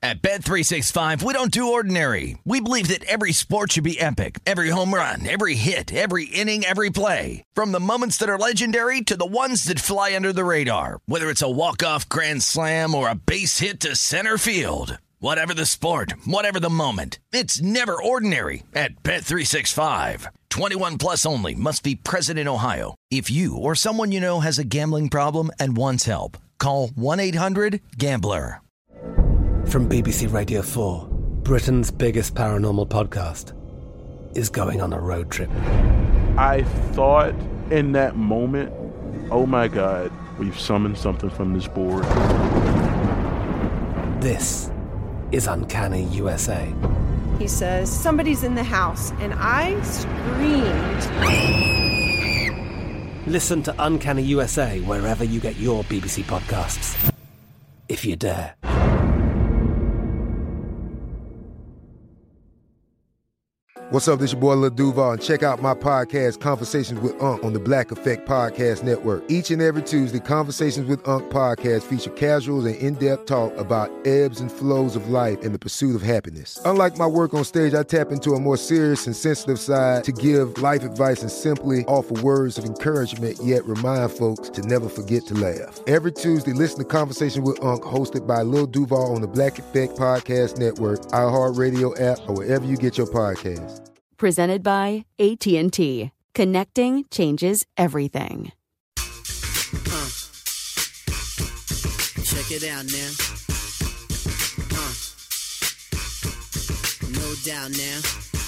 At Bet365, we don't do ordinary. We believe that every sport should be epic. Every home run, every hit, every inning, every play. From the moments that are legendary to the ones that fly under the radar. Whether it's a walk-off grand slam or a base hit to center field. Whatever the sport, whatever the moment. It's never ordinary at Bet365. 21 plus only. Must be present in Ohio. If you or someone you know has a gambling problem and wants help, call 1-800-GAMBLER. From BBC Radio 4, Britain's biggest paranormal podcast is going on a road trip. I thought in that moment, oh my God, we've summoned something from this board. This is Uncanny USA. He says, somebody's in the house, and I screamed. Listen to Uncanny USA wherever you get your BBC podcasts, if you dare. What's up, this your boy Lil Duval, and check out my podcast, Conversations with Unc, on the Black Effect Podcast Network. Each and every Tuesday, Conversations with Unc podcast feature casuals and in-depth talk about ebbs and flows of life and the pursuit of happiness. Unlike my work on stage, I tap into a more serious and sensitive side to give life advice and simply offer words of encouragement, yet remind folks to never forget to laugh. Every Tuesday, listen to Conversation with Unc, hosted by Lil Duval on the Black Effect Podcast Network, iHeartRadio app, or wherever you get your podcasts. Presented by AT&T. Connecting changes everything. Check it out now. No doubt now.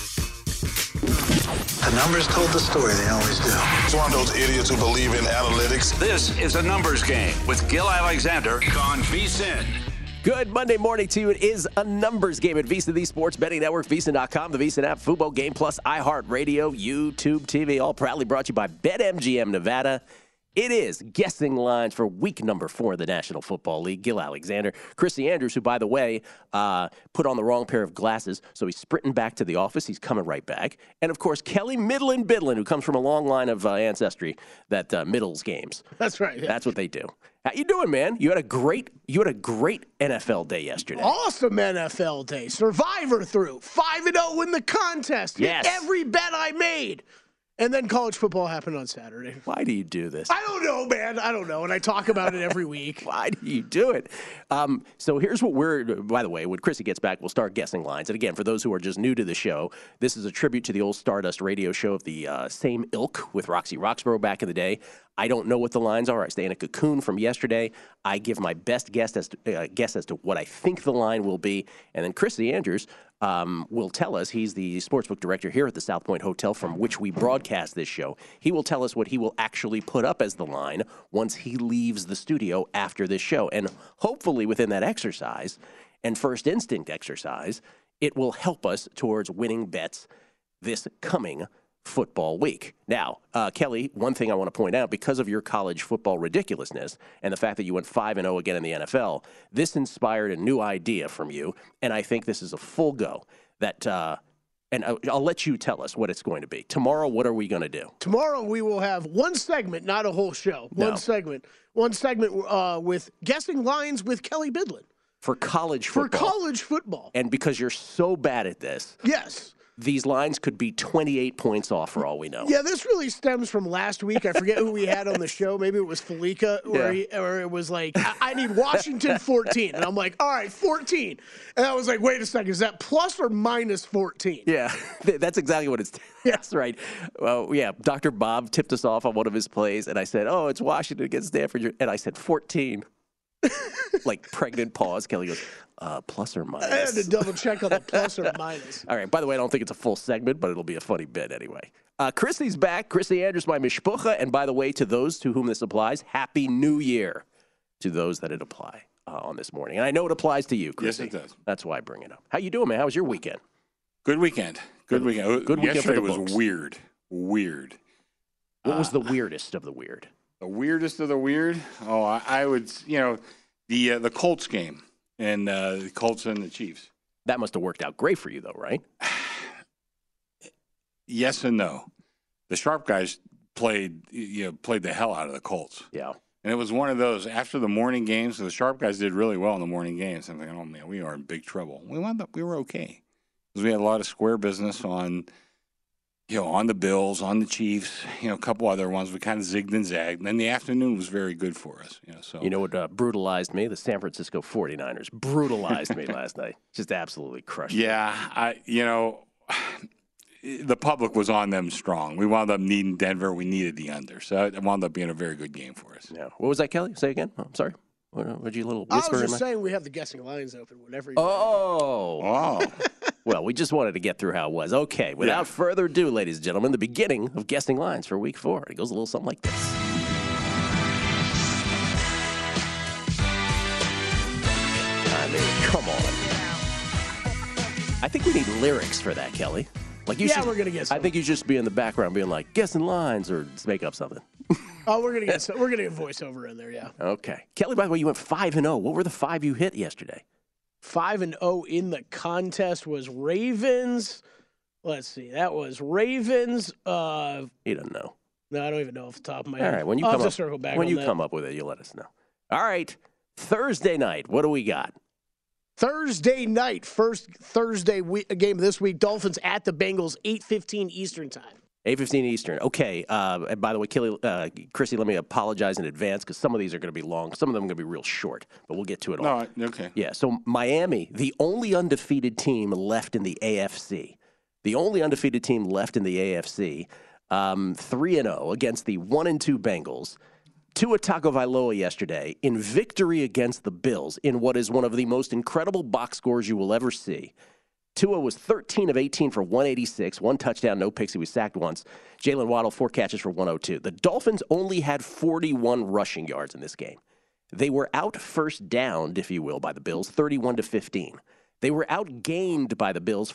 The numbers told the story, they always do. It's one of those idiots who believe in analytics. This is a numbers game with Gil Alexander on VSiN. Good Monday morning to you. It is a numbers game at VSiN, the Sports Betting Network, VSiN.com, the VSiN app, Fubo, Game Plus, iHeartRadio, YouTube TV, all proudly brought to you by BetMGM Nevada. It is guessing lines for week number 4 of the National Football League. Gil Alexander, Chrissy Andrews, who, by the way, put on the wrong pair of glasses, so he's sprinting back to the office. He's coming right back. And, of course, Kelly Midland Bidlin, who comes from a long line of ancestry that middles games. That's right. Yeah. That's what they do. How you doing, man? You had a great NFL day yesterday. Awesome NFL day. Survivor through 5-0 in the contest. Yes. Every bet I made. And then college football happened on Saturday. Why do you do this? I don't know, man. I don't know. And I talk about it every week. Why do you do it? So here's what by the way, when Chrissy gets back, we'll start guessing lines. And again, for those who are just new to the show, this is a tribute to the old Stardust radio show of the same ilk with Roxy Roxborough back in the day. I don't know what the lines are. I stay in a cocoon from yesterday. I give my best guess as to what I think the line will be. And then Chrissy Andrews will tell us. He's the sportsbook director here at the South Point Hotel from which we broadcast this show. He will tell us what he will actually put up as the line once he leaves the studio after this show. And hopefully within that exercise and first instinct exercise, it will help us towards winning bets this coming football week. Now, Kelly, one thing I want to point out, because of your college football ridiculousness and the fact that you went 5-0 again in the NFL, this inspired a new idea from you, and I think this is a full go. And I'll let you tell us what it's going to be. Tomorrow, what are we going to do? Tomorrow we will have one segment, not a whole show. One segment with guessing lines with Kelly Bidlin. For college football. And because you're so bad at this. Yes. These lines could be 28 points off for all we know. Yeah, this really stems from last week. I forget who we had on the show. Maybe it was Felica, or it was like, I need Washington 14. And I'm like, all right, 14. And I was like, wait a second, is that plus or minus 14? Yeah, that's exactly what it's. That's right. Well, yeah, Dr. Bob tipped us off on one of his plays, and I said, oh, it's Washington against Stanford. And I said 14. Like pregnant pause. Kelly goes, plus or minus. I had to double check on the plus or minus. All right. By the way, I don't think it's a full segment, but it'll be a funny bit anyway. Chrissy's back. Chrissy Andrews, my mishpucha. And by the way, to those to whom this applies, Happy New Year to those that it apply on this morning. And I know it applies to you, Chrissy. Yes, it does. That's why I bring it up. How you doing, man? How was your weekend? Good weekend. Good weekend. Good weekend. Yesterday for the was books. weird. What was the weirdest of the weird? The weirdest of the weird? Oh, I would, the Colts game and the Colts and the Chiefs. That must have worked out great for you, though, right? Yes and no. The sharp guys played the hell out of the Colts. Yeah. And it was one of those, after the morning games, the Sharp guys did really well in the morning games. I'm thinking, oh, man, we are in big trouble. We were okay. Because we had a lot of square business on the Bills, on the Chiefs, a couple other ones. We kind of zigged and zagged. And then the afternoon was very good for us. You know what brutalized me? The San Francisco 49ers brutalized me last night. Just absolutely crushed me. Yeah, the public was on them strong. We wound up needing Denver. We needed the under. So it wound up being a very good game for us. Yeah. What was that, Kelly? Say again. Oh, I'm sorry. What did you little whisper? I was just saying we have the guessing lines open whenever you Oh. Well, we just wanted to get through how it was. Okay, without further ado, ladies and gentlemen, the beginning of Guessing Lines for Week 4. It goes a little something like this. I mean, come on. I think we need lyrics for that, Kelly. Like we're going to get something. I think you should just be in the background being like, guessing lines or just make up something. We're going to get voiceover in there, yeah. Okay. Kelly, by the way, you went 5-0. What were the 5 you hit yesterday? 5-0 in the contest was Ravens. Let's see. That was Ravens. You don't know. No, I don't even know off the top of my head. All right. When you come up with it, you'll let us know. All right. Thursday night. What do we got? Thursday night. First Thursday game of this week. Dolphins at the Bengals, 8:15 Eastern time. 8:15 Eastern. Okay. And by the way, Chrissy, let me apologize in advance because some of these are going to be long. Some of them are going to be real short, but we'll get to it all. No, okay. Yeah. So Miami, the only undefeated team left in the AFC. The only undefeated team left in the AFC. 3-0 against the 1-2 Bengals. Tua Tagovailoa yesterday in victory against the Bills in what is one of the most incredible box scores you will ever see. Tua was 13 of 18 for 186, 1 touchdown, no picks. He was sacked once. Jalen Waddle, 4 catches for 102. The Dolphins only had 41 rushing yards in this game. They were out first downed, if you will, by the Bills, 31-15. They were outgained by the Bills,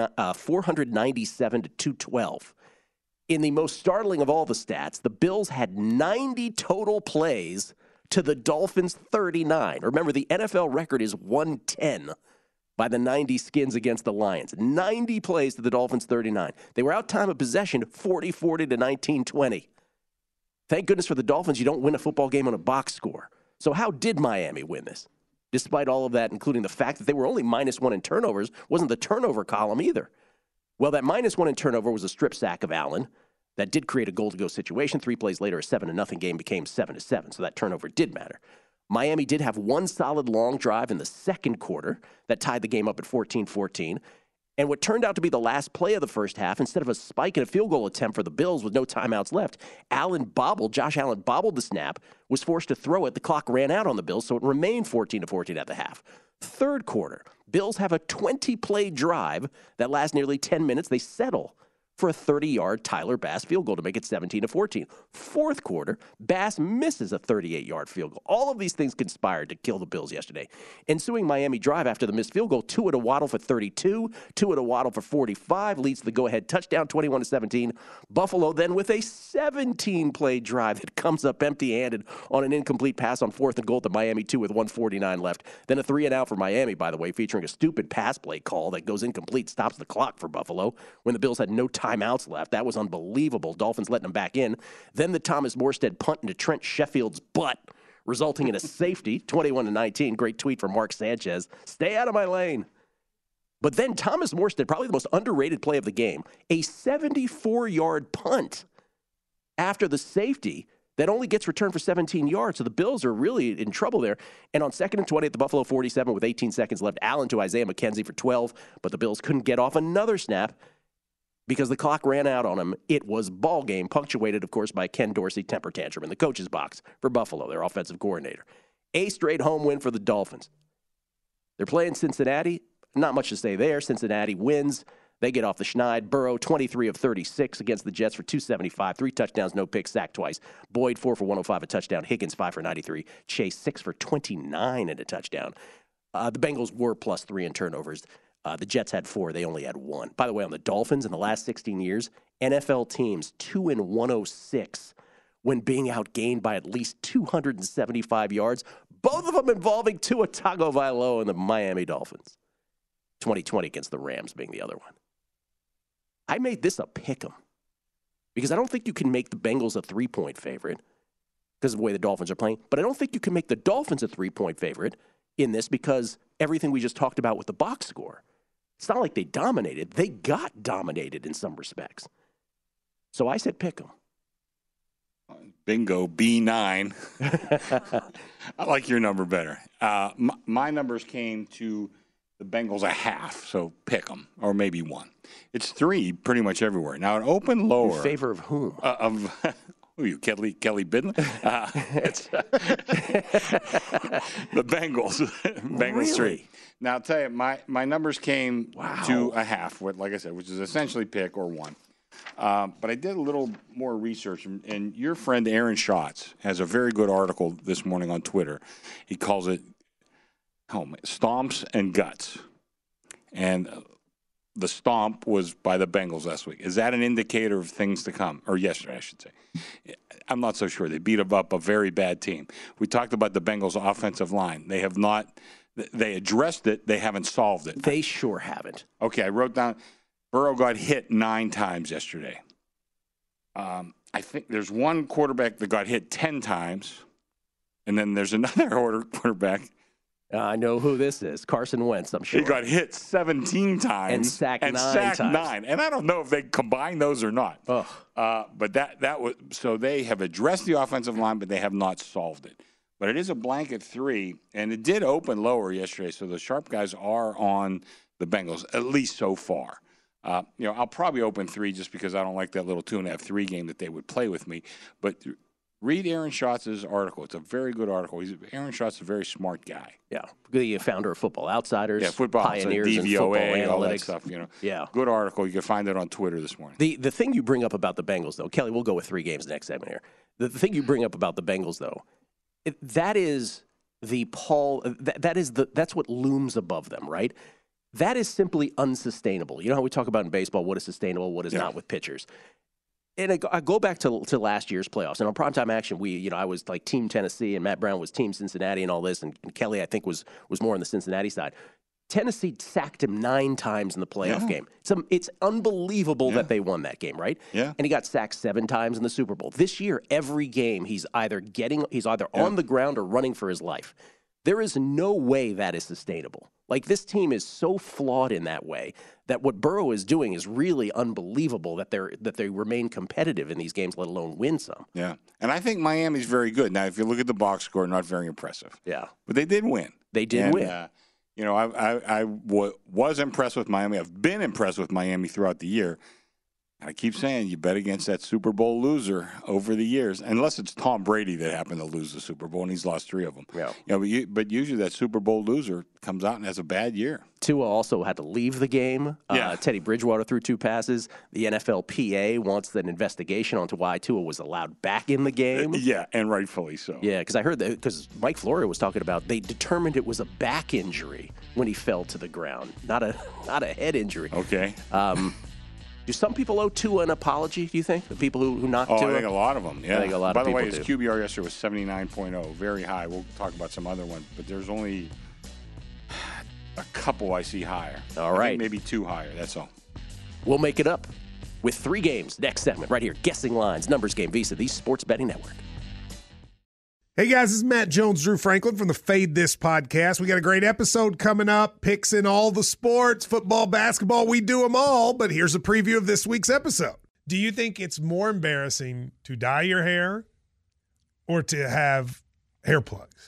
497 to 212. In the most startling of all the stats, the Bills had 90 total plays to the Dolphins' 39. Remember, the NFL record is 110 by the 90 Skins against the Lions. 90 plays to the Dolphins' 39. They were out time of possession 40-40 to 19-20. Thank goodness for the Dolphins, you don't win a football game on a box score. So how did Miami win this? Despite all of that, including the fact that they were only -1 in turnovers, wasn't the turnover column either. Well, that -1 in turnover was a strip sack of Allen. That did create a goal-to-go situation. 3 plays later, a 7-0 game became 7-7, so that turnover did matter. Miami did have one solid long drive in the second quarter that tied the game up at 14-14. And what turned out to be the last play of the first half, instead of a spike and a field goal attempt for the Bills with no timeouts left, Josh Allen bobbled the snap, was forced to throw it. The clock ran out on the Bills, so it remained 14-14 at the half. Third quarter, Bills have a 20-play drive that lasts nearly 10 minutes. They settle for a 30-yard Tyler Bass field goal to make it 17-14. Fourth quarter, Bass misses a 38-yard field goal. All of these things conspired to kill the Bills yesterday. Ensuing Miami drive after the missed field goal, Tua to Waddle for 32, Tua to Waddle for 45, leads to the go-ahead touchdown, 21-17. Buffalo then with a 17-play drive that comes up empty-handed on an incomplete pass on 4th and goal to Miami 2 with 1:49 left. Then a 3-and-out for Miami, by the way, featuring a stupid pass play call that goes incomplete, stops the clock for Buffalo when the Bills had no timeouts left. That was unbelievable. Dolphins letting them back in. Then the Thomas Morstead punt into Trent Sheffield's butt, resulting in a safety, 21-19. Great tweet from Mark Sanchez. Stay out of my lane. But then Thomas Morstead, probably the most underrated play of the game, a 74-yard punt after the safety that only gets returned for 17 yards. So the Bills are really in trouble there. And on 2nd and 20 at the Buffalo 47 with 18 seconds left, Allen to Isaiah McKenzie for 12, but the Bills couldn't get off another snap because the clock ran out on him. It was ball game, punctuated, of course, by Ken Dorsey temper tantrum in the coach's box for Buffalo, their offensive coordinator. A straight home win for the Dolphins. They're playing Cincinnati. Not much to say there. Cincinnati wins. They get off the schneid. Burrow, 23 of 36 against the Jets for 275. 3 touchdowns, no picks, sacked twice. Boyd, 4 for 105, a touchdown. Higgins, 5 for 93. Chase, 6 for 29 and a touchdown. The Bengals were +3 in turnovers. The Jets had 4. They only had 1. By the way, on the Dolphins, in the last 16 years, NFL teams 2-106 when being outgained by at least 275 yards, both of them involving Tua Tagovailoa and the Miami Dolphins. 2020 against the Rams being the other one. I made this a pick'em because I don't think you can make the Bengals a 3-point favorite. because of the way the Dolphins are playing. But I don't think you can make the Dolphins a 3-point favorite in this because everything we just talked about with the box score. It's not like they dominated. They got dominated in some respects. So I said pick them. Bingo, B9. I like your number better. My numbers came to the Bengals a half, so pick them, or maybe 1. It's 3 pretty much everywhere. Now, it opened lower. In favor of whom? Who are you, Kelly Bidlin? It's the Bengals. Bengals really? 3. Now, I'll tell you, my numbers came to a half, like I said, which is essentially pick or 1. But I did a little more research, and your friend Aaron Schatz has a very good article this morning on Twitter. He calls it Stomps and Guts. And the stomp was by the Bengals last week. Is that an indicator of things to come? Or yesterday, I should say. I'm not so sure. They beat up a very bad team. We talked about the Bengals' offensive line. They have not – they addressed it. They haven't solved it. They sure haven't. Okay, I wrote down – Burrow got hit 9 times yesterday. I think there's one quarterback that got hit 10 times, and then there's another quarterback. I know who this is. Carson Wentz, I'm sure. He got hit 17 times. And sacked 9 times. 9. And I don't know if they combined those or not. But that was – so they have addressed the offensive line, but they have not solved it. But it is a blanket 3, and it did open lower yesterday, so the sharp guys are on the Bengals, at least so far. I'll probably open 3 just because I don't like that little 2.5-3 game that they would play with me. But read Aaron Schatz's article. It's a very good article. Aaron Schatz is a very smart guy. Yeah, the founder of Football Outsiders. Yeah, Football Pioneers DVOA, and Football Analytics. all that stuff. Yeah, good article. You can find it on Twitter this morning. The thing you bring up about the Bengals, though, Kelly, we'll go with 3 games next segment here. The thing you bring up about the Bengals, though, that is the that's what looms above them, right? That is simply unsustainable. You know how we talk about in baseball what is sustainable, what is not with pitchers. And I go back to last year's playoffs. And on Primetime Action, I was like Team Tennessee, and Matt Brown was Team Cincinnati and all this. And Kelly, I think, was more on the Cincinnati side. Tennessee sacked him 9 times in the playoff game. It's unbelievable that they won that game, right? Yeah. And he got sacked 7 times in the Super Bowl. This year, every game, he's either on the ground or running for his life. There is no way that is sustainable. Like, this team is so flawed in that way that what Burrow is doing is really unbelievable that they remain competitive in these games, let alone win some. Yeah. And I think Miami's very good. Now, if you look at the box score, not very impressive. Yeah. But they did win. They did win. I was impressed with Miami. I've been impressed with Miami throughout the year. I keep saying you bet against that Super Bowl loser over the years, unless it's Tom Brady that happened to lose the Super Bowl, and he's lost 3 of them. Yeah. But usually that Super Bowl loser comes out and has a bad year. Tua also had to leave the game. Teddy Bridgewater threw 2 passes. The NFLPA wants an investigation onto why Tua was allowed back in the game. Yeah, and rightfully so. Yeah, because I heard that because Mike Florio was talking about they determined it was a back injury when he fell to the ground, not a head injury. Okay. Do some people owe Tua an apology, do you think? The people who knocked Tua? I think a lot of them, yeah. I think a lot By of the people way, his QBR yesterday was 79.0, very high. We'll talk about some other ones, but there's only a couple I see higher. All right. Maybe 2 higher, that's all. We'll make it up with 3 games next segment right here. Guessing Lines, Numbers Game, Visa, the Sports Betting Network. Hey guys, this is Matt Jones, Drew Franklin from the Fade This podcast. We got a great episode coming up, picks in all the sports, football, basketball, we do them all, but here's a preview of this week's episode. Do you think it's more embarrassing to dye your hair or to have hair plugs?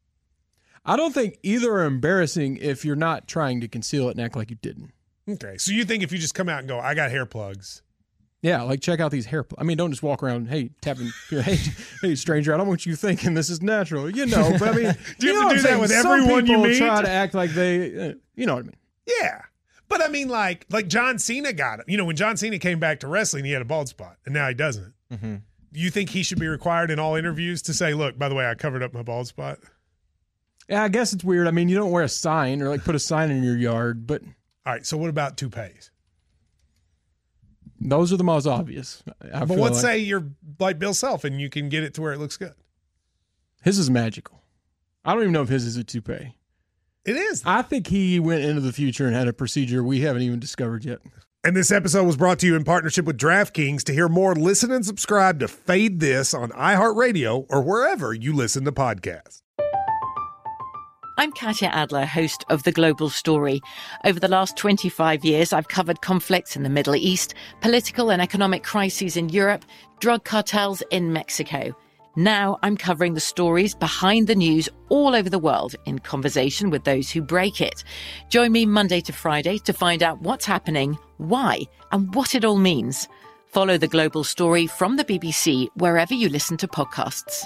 I don't think either are embarrassing if you're not trying to conceal it and act like you didn't. Okay, so you think if you just come out and go, I got hair plugs. Yeah, like check out these hair plugs. I mean, don't just walk around, tapping, hey, stranger, I don't want you thinking this is natural. But I mean, do you have to do that with everyone you meet? Try to act like they, you know what I mean? Yeah. But I mean, like John Cena got it. When John Cena came back to wrestling, he had a bald spot, and now he doesn't. Mm-hmm. Do you think he should be required in all interviews to say, look, by the way, I covered up my bald spot? Yeah, I guess it's weird. I mean, you don't wear a sign or put a sign in your yard, but. All right, so what about toupees? Those are the most obvious. But let's say you're like Bill Self and you can get it to where it looks good. His is magical. I don't even know if his is a toupee. It is. I think he went into the future and had a procedure we haven't even discovered yet. And this episode was brought to you in partnership with DraftKings. To hear more, listen and subscribe to Fade This on iHeartRadio or wherever you listen to podcasts. I'm Katya Adler, host of The Global Story. Over the last 25 years, I've covered conflicts in the Middle East, political and economic crises in Europe, drug cartels in Mexico. Now I'm covering the stories behind the news all over the world in conversation with those who break it. Join me Monday to Friday to find out what's happening, why, and what it all means. Follow The Global Story from the BBC wherever you listen to podcasts.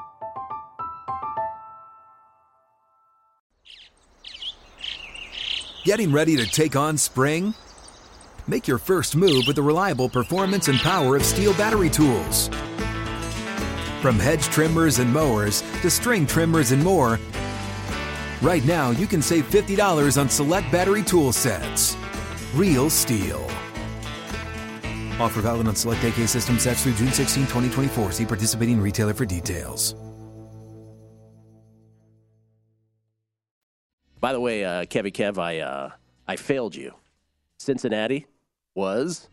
Getting ready to take on spring? Make your first move with the reliable performance and power of Steel battery tools. From hedge trimmers and mowers to string trimmers and more, right now you can save $50 on select battery tool sets. Real Steel. Offer valid on select AK system sets through June 16, 2024. See participating retailer for details. By the way, Kevy Kev, I failed you. Cincinnati was.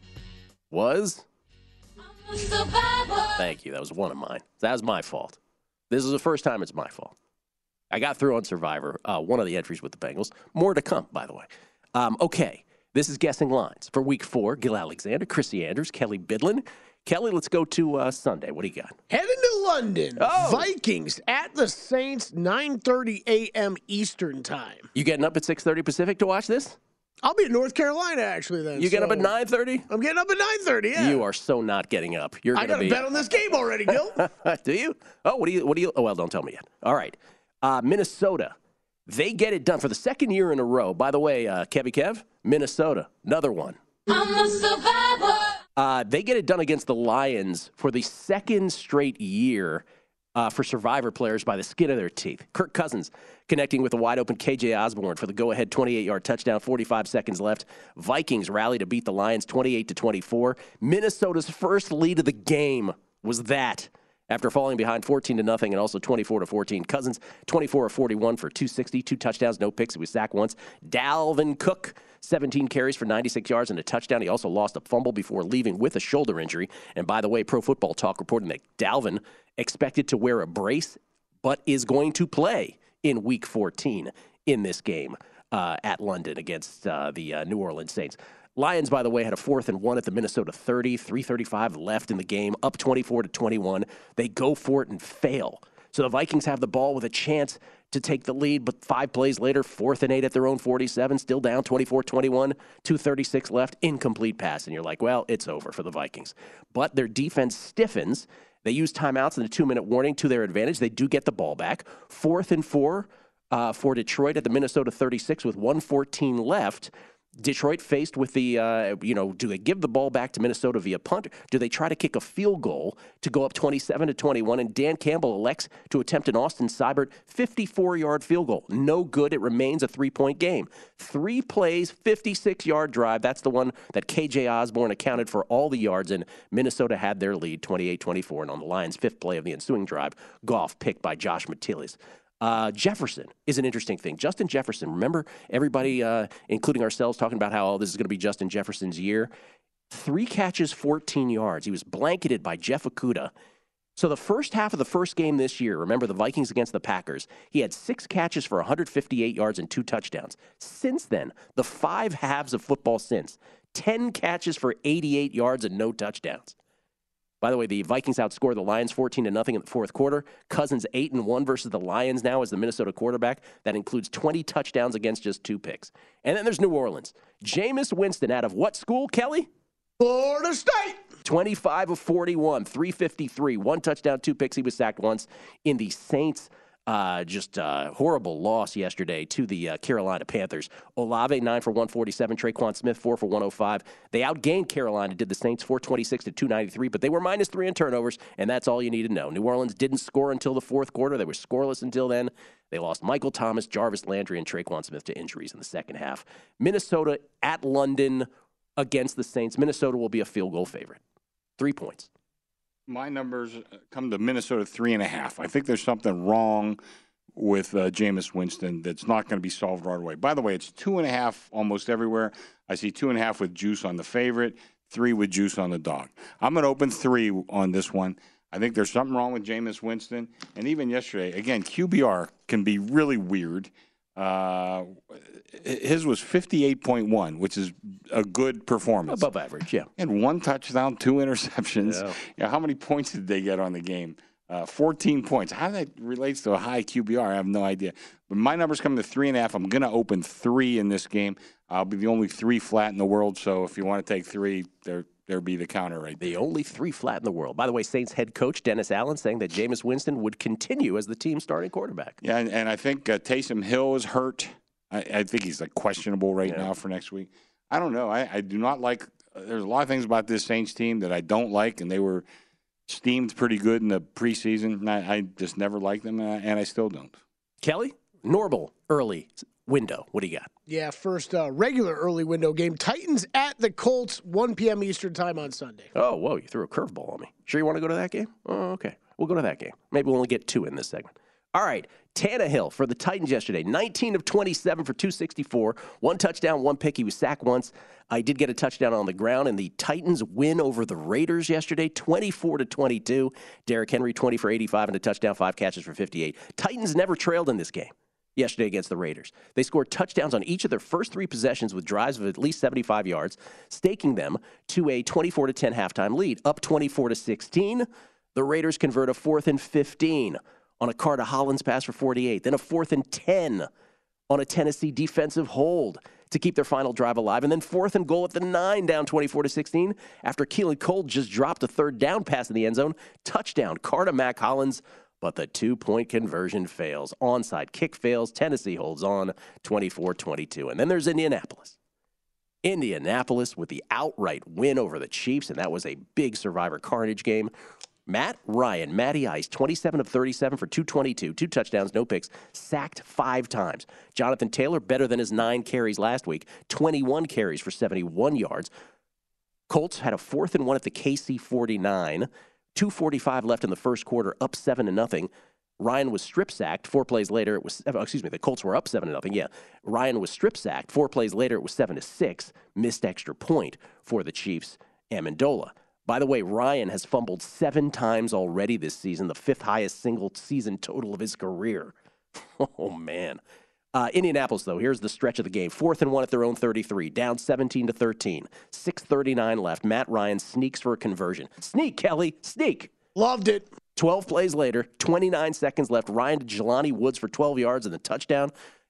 Thank you. That was one of mine. That was my fault. This is the first time it's my fault. I got through on Survivor, one of the entries with the Bengals. More to come, by the way. Okay, this is Guessing Lines for Week 4. Gil Alexander, Chrissy Andrews, Kelly Bidlin. Kelly, let's go to Sunday. What do you got? Heading to London. Oh. Vikings at the Saints, 9:30 a.m. Eastern time. You getting up at 6:30 Pacific to watch this? I'll be in North Carolina, actually, then. You get up at 9:30? I'm getting up at 9:30, yeah. You are so not getting up. I got a bet on this game already, Gil. Do you? Oh, what do you? Oh, well, don't tell me yet. All right. Minnesota. They get it done for the second year in a row. By the way, Kevy Kev, Minnesota, another one. I'm a survivor. They get it done against the Lions for the second straight year for Survivor players by the skin of their teeth. Kirk Cousins connecting with a wide-open K.J. Osborne for the go-ahead 28-yard touchdown, 45 seconds left. Vikings rally to beat the Lions 28-24. Minnesota's first lead of the game was that. After falling behind 14-0 and also 24-14. Cousins, 24 of 41 for 260, 2 touchdowns, no picks. He was sacked once. Dalvin Cook, 17 carries for 96 yards and a touchdown. He also lost a fumble before leaving with a shoulder injury. And by the way, Pro Football Talk reporting that Dalvin expected to wear a brace, but is going to play in Week 14 in this game at London against the New Orleans Saints. Lions, by the way, had a 4th and 1 at the Minnesota 30, 3:35 left in the game, up 24-21. They go for it and fail. So the Vikings have the ball with a chance to take the lead, but 5 plays later, 4th and 8 at their own 47, still down 24-21, 2:36 left, incomplete pass. And you're like, well, it's over for the Vikings. But their defense stiffens. They use timeouts and a 2-minute warning to their advantage. They do get the ball back. 4th and 4 for Detroit at the Minnesota 36 with 1:14 left. Detroit faced with the, do they give the ball back to Minnesota via punt? Do they try to kick a field goal to go up 27-21? And Dan Campbell elects to attempt an Austin Seibert 54-yard field goal. No good. It remains a 3-point game. 3 plays, 56-yard drive. That's the one that K.J. Osborne accounted for all the yards, and Minnesota had their lead 28-24. And on the Lions' 5th play of the ensuing drive, Goff picked by Josh Metellus. Jefferson is an interesting thing. Justin Jefferson, remember everybody, including ourselves, talking about how this is going to be Justin Jefferson's year? 3 catches, 14 yards. He was blanketed by Jeff Okudah. So the first half of the first game this year, remember the Vikings against the Packers, he had 6 catches for 158 yards and 2 touchdowns. Since then, the 5 halves of football since, 10 catches for 88 yards and no touchdowns. By the way, the Vikings outscored the Lions 14-0 in the 4th quarter. Cousins 8-1 versus the Lions now as the Minnesota quarterback. That includes 20 touchdowns against just 2 picks. And then there's New Orleans. Jameis Winston out of what school, Kelly? Florida State. 25 of 41, 353, 1 touchdown, 2 picks. He was sacked once in the Saints. Horrible loss yesterday to the Carolina Panthers. Olave, 9 for 147. Traquan Smith, 4 for 105. They outgained Carolina, did the Saints, 426 to 293, but they were -3 in turnovers, and that's all you need to know. New Orleans didn't score until the 4th quarter. They were scoreless until then. They lost Michael Thomas, Jarvis Landry, and Traquan Smith to injuries in the second half. Minnesota at London against the Saints. Minnesota will be a field goal favorite. 3 points. My numbers come to Minnesota 3.5. I think there's something wrong with Jameis Winston that's not going to be solved right away. By the way, it's 2.5 almost everywhere. I see 2.5 with juice on the favorite, 3 with juice on the dog. I'm going to open 3 on this one. I think there's something wrong with Jameis Winston. And even yesterday, again, QBR can be really weird. His was 58.1, which is a good performance. Above average, yeah. And 1 touchdown, 2 interceptions. Yeah. How many points did they get on the game? 14 points. How that relates to a high QBR, I have no idea. But my number's coming to 3.5. I'm going to open 3 in this game. I'll be the only 3 flat in the world, so if you want to take 3, there'll be the counter right there. The only 3 flat in the world. By the way, Saints head coach Dennis Allen saying that Jameis Winston would continue as the team's starting quarterback. Yeah, and I think Taysom Hill is hurt. I think he's questionable right now for next week. I don't know. I do not like there's a lot of things about this Saints team that I don't like, and they were steamed pretty good in the preseason. I just never liked them, and I still don't. Kelly, Normal early window. What do you got? Yeah, first regular early window game. Titans at the Colts, 1 p.m. Eastern time on Sunday. Oh, whoa, you threw a curveball on me. Sure you want to go to that game? Oh, okay. We'll go to that game. Maybe we'll only get 2 in this segment. All right, Tannehill for the Titans yesterday, 19 of 27 for 264, 1 touchdown, 1 pick. He was sacked once. I did get a touchdown on the ground, and the Titans win over the Raiders yesterday, 24-22. Derrick Henry, 20 for 85 and a touchdown, 5 catches for 58. Titans never trailed in this game yesterday against the Raiders. They scored touchdowns on each of their first 3 possessions with drives of at least 75 yards, staking them to a 24-10 halftime lead. Up 24-16, the Raiders convert a 4th and 15 on a Carter Hollins pass for 48, then a 4th and 10 on a Tennessee defensive hold to keep their final drive alive, and then 4th and goal at the 9, down 24-16 after Keelan Cole just dropped a 3rd down pass in the end zone. Touchdown, Carter Mack Hollins, but the 2-point conversion fails. Onside kick fails. Tennessee holds on 24-22. And then there's Indianapolis. Indianapolis with the outright win over the Chiefs, and that was a big Survivor Carnage game. Matt Ryan, Matty Ice, 27 of 37 for 222, 2 touchdowns, no picks, sacked 5 times. Jonathan Taylor, better than his 9 carries last week, 21 carries for 71 yards. Colts had a 4th and 1 at the KC 49, 2:45 left in the first quarter, up 7-0. Ryan was strip sacked. 4 plays later, the Colts were up 7-0. Yeah, Ryan was strip sacked. 4 plays later, it was 7-6. Missed extra point for the Chiefs. Amendola. By the way, Ryan has fumbled 7 times already this season, the 5th highest single season total of his career. Oh, man. Indianapolis, though, here's the stretch of the game. 4th and 1 at their own 33, down 17-13. 6:39 left. Matt Ryan sneaks for a conversion. Sneak, Kelly, sneak. Loved it. 12 plays later, 29 seconds left. Ryan to Jelani Woods for 12 yards and the touchdown.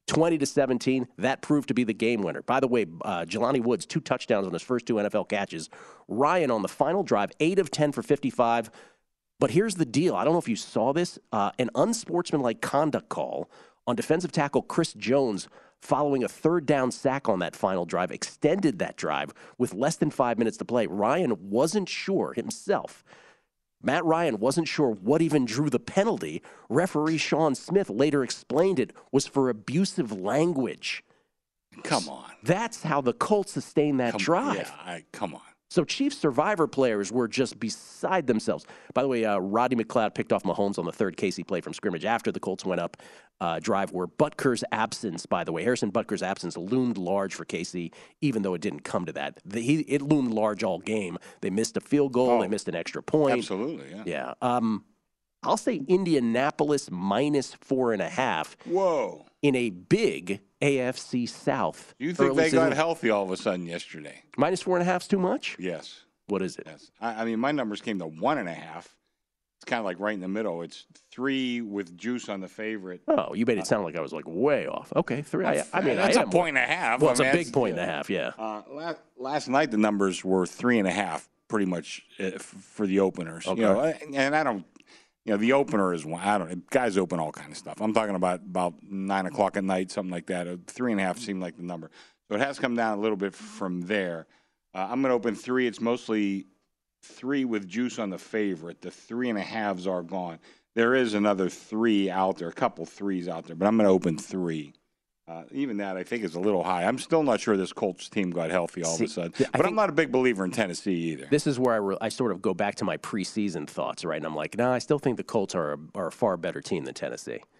20-17. That proved to be the game winner. By the way, Jelani Woods, 2 touchdowns on his first 2 NFL catches. Ryan on the final drive, 8 of 10 for 55. But here's the deal. I don't know if you saw this. An unsportsmanlike conduct call on defensive tackle Chris Jones following a 3rd down sack on that final drive, extended that drive with less than 5 minutes to play. Ryan wasn't sure himself. Matt Ryan wasn't sure what even drew the penalty. Referee Sean Smith later explained it was for abusive language. Come on. That's how the Colts sustained that drive. Yeah, come on. So Chiefs Survivor players were just beside themselves. By the way, Roddy McLeod picked off Mahomes on the 3rd KC play from scrimmage after the Colts went up drive, where Butker's absence, by the way, Harrison Butker's absence loomed large for KC, even though it didn't come to that. It loomed large all game. They missed a field goal. They missed an extra point. Absolutely, yeah. Yeah. I'll say Indianapolis minus 4.5. Whoa. In a big AFC South. You think they got healthy all of a sudden yesterday? Minus 4.5 is too much? Yes. What is it? Yes. I mean, my numbers came to 1.5. It's kind of like right in the middle. It's 3 with juice on the favorite. Oh, you made it sound like I was like way off. Okay, 3. I mean, that's a 1.5. Well, it's a big 1.5. Yeah. Last night the numbers were 3.5, pretty much for the openers. Okay. You know, and I don't. You know, the opener is, guys open all kind of stuff. I'm talking about 9 o'clock at night, something like that. 3.5 seemed like the number. So it has come down a little bit from there. I'm going to open 3. It's mostly 3 with juice on the favorite. The 3.5s are gone. There is another 3 out there, a couple 3s out there, but I'm going to open 3. Even that, I think, is a little high. I'm still not sure this Colts team got healthy all of a sudden. But I'm not a big believer in Tennessee either. This is where I sort of go back to my preseason thoughts, right? And I'm like, no, I still think the Colts are a far better team than Tennessee.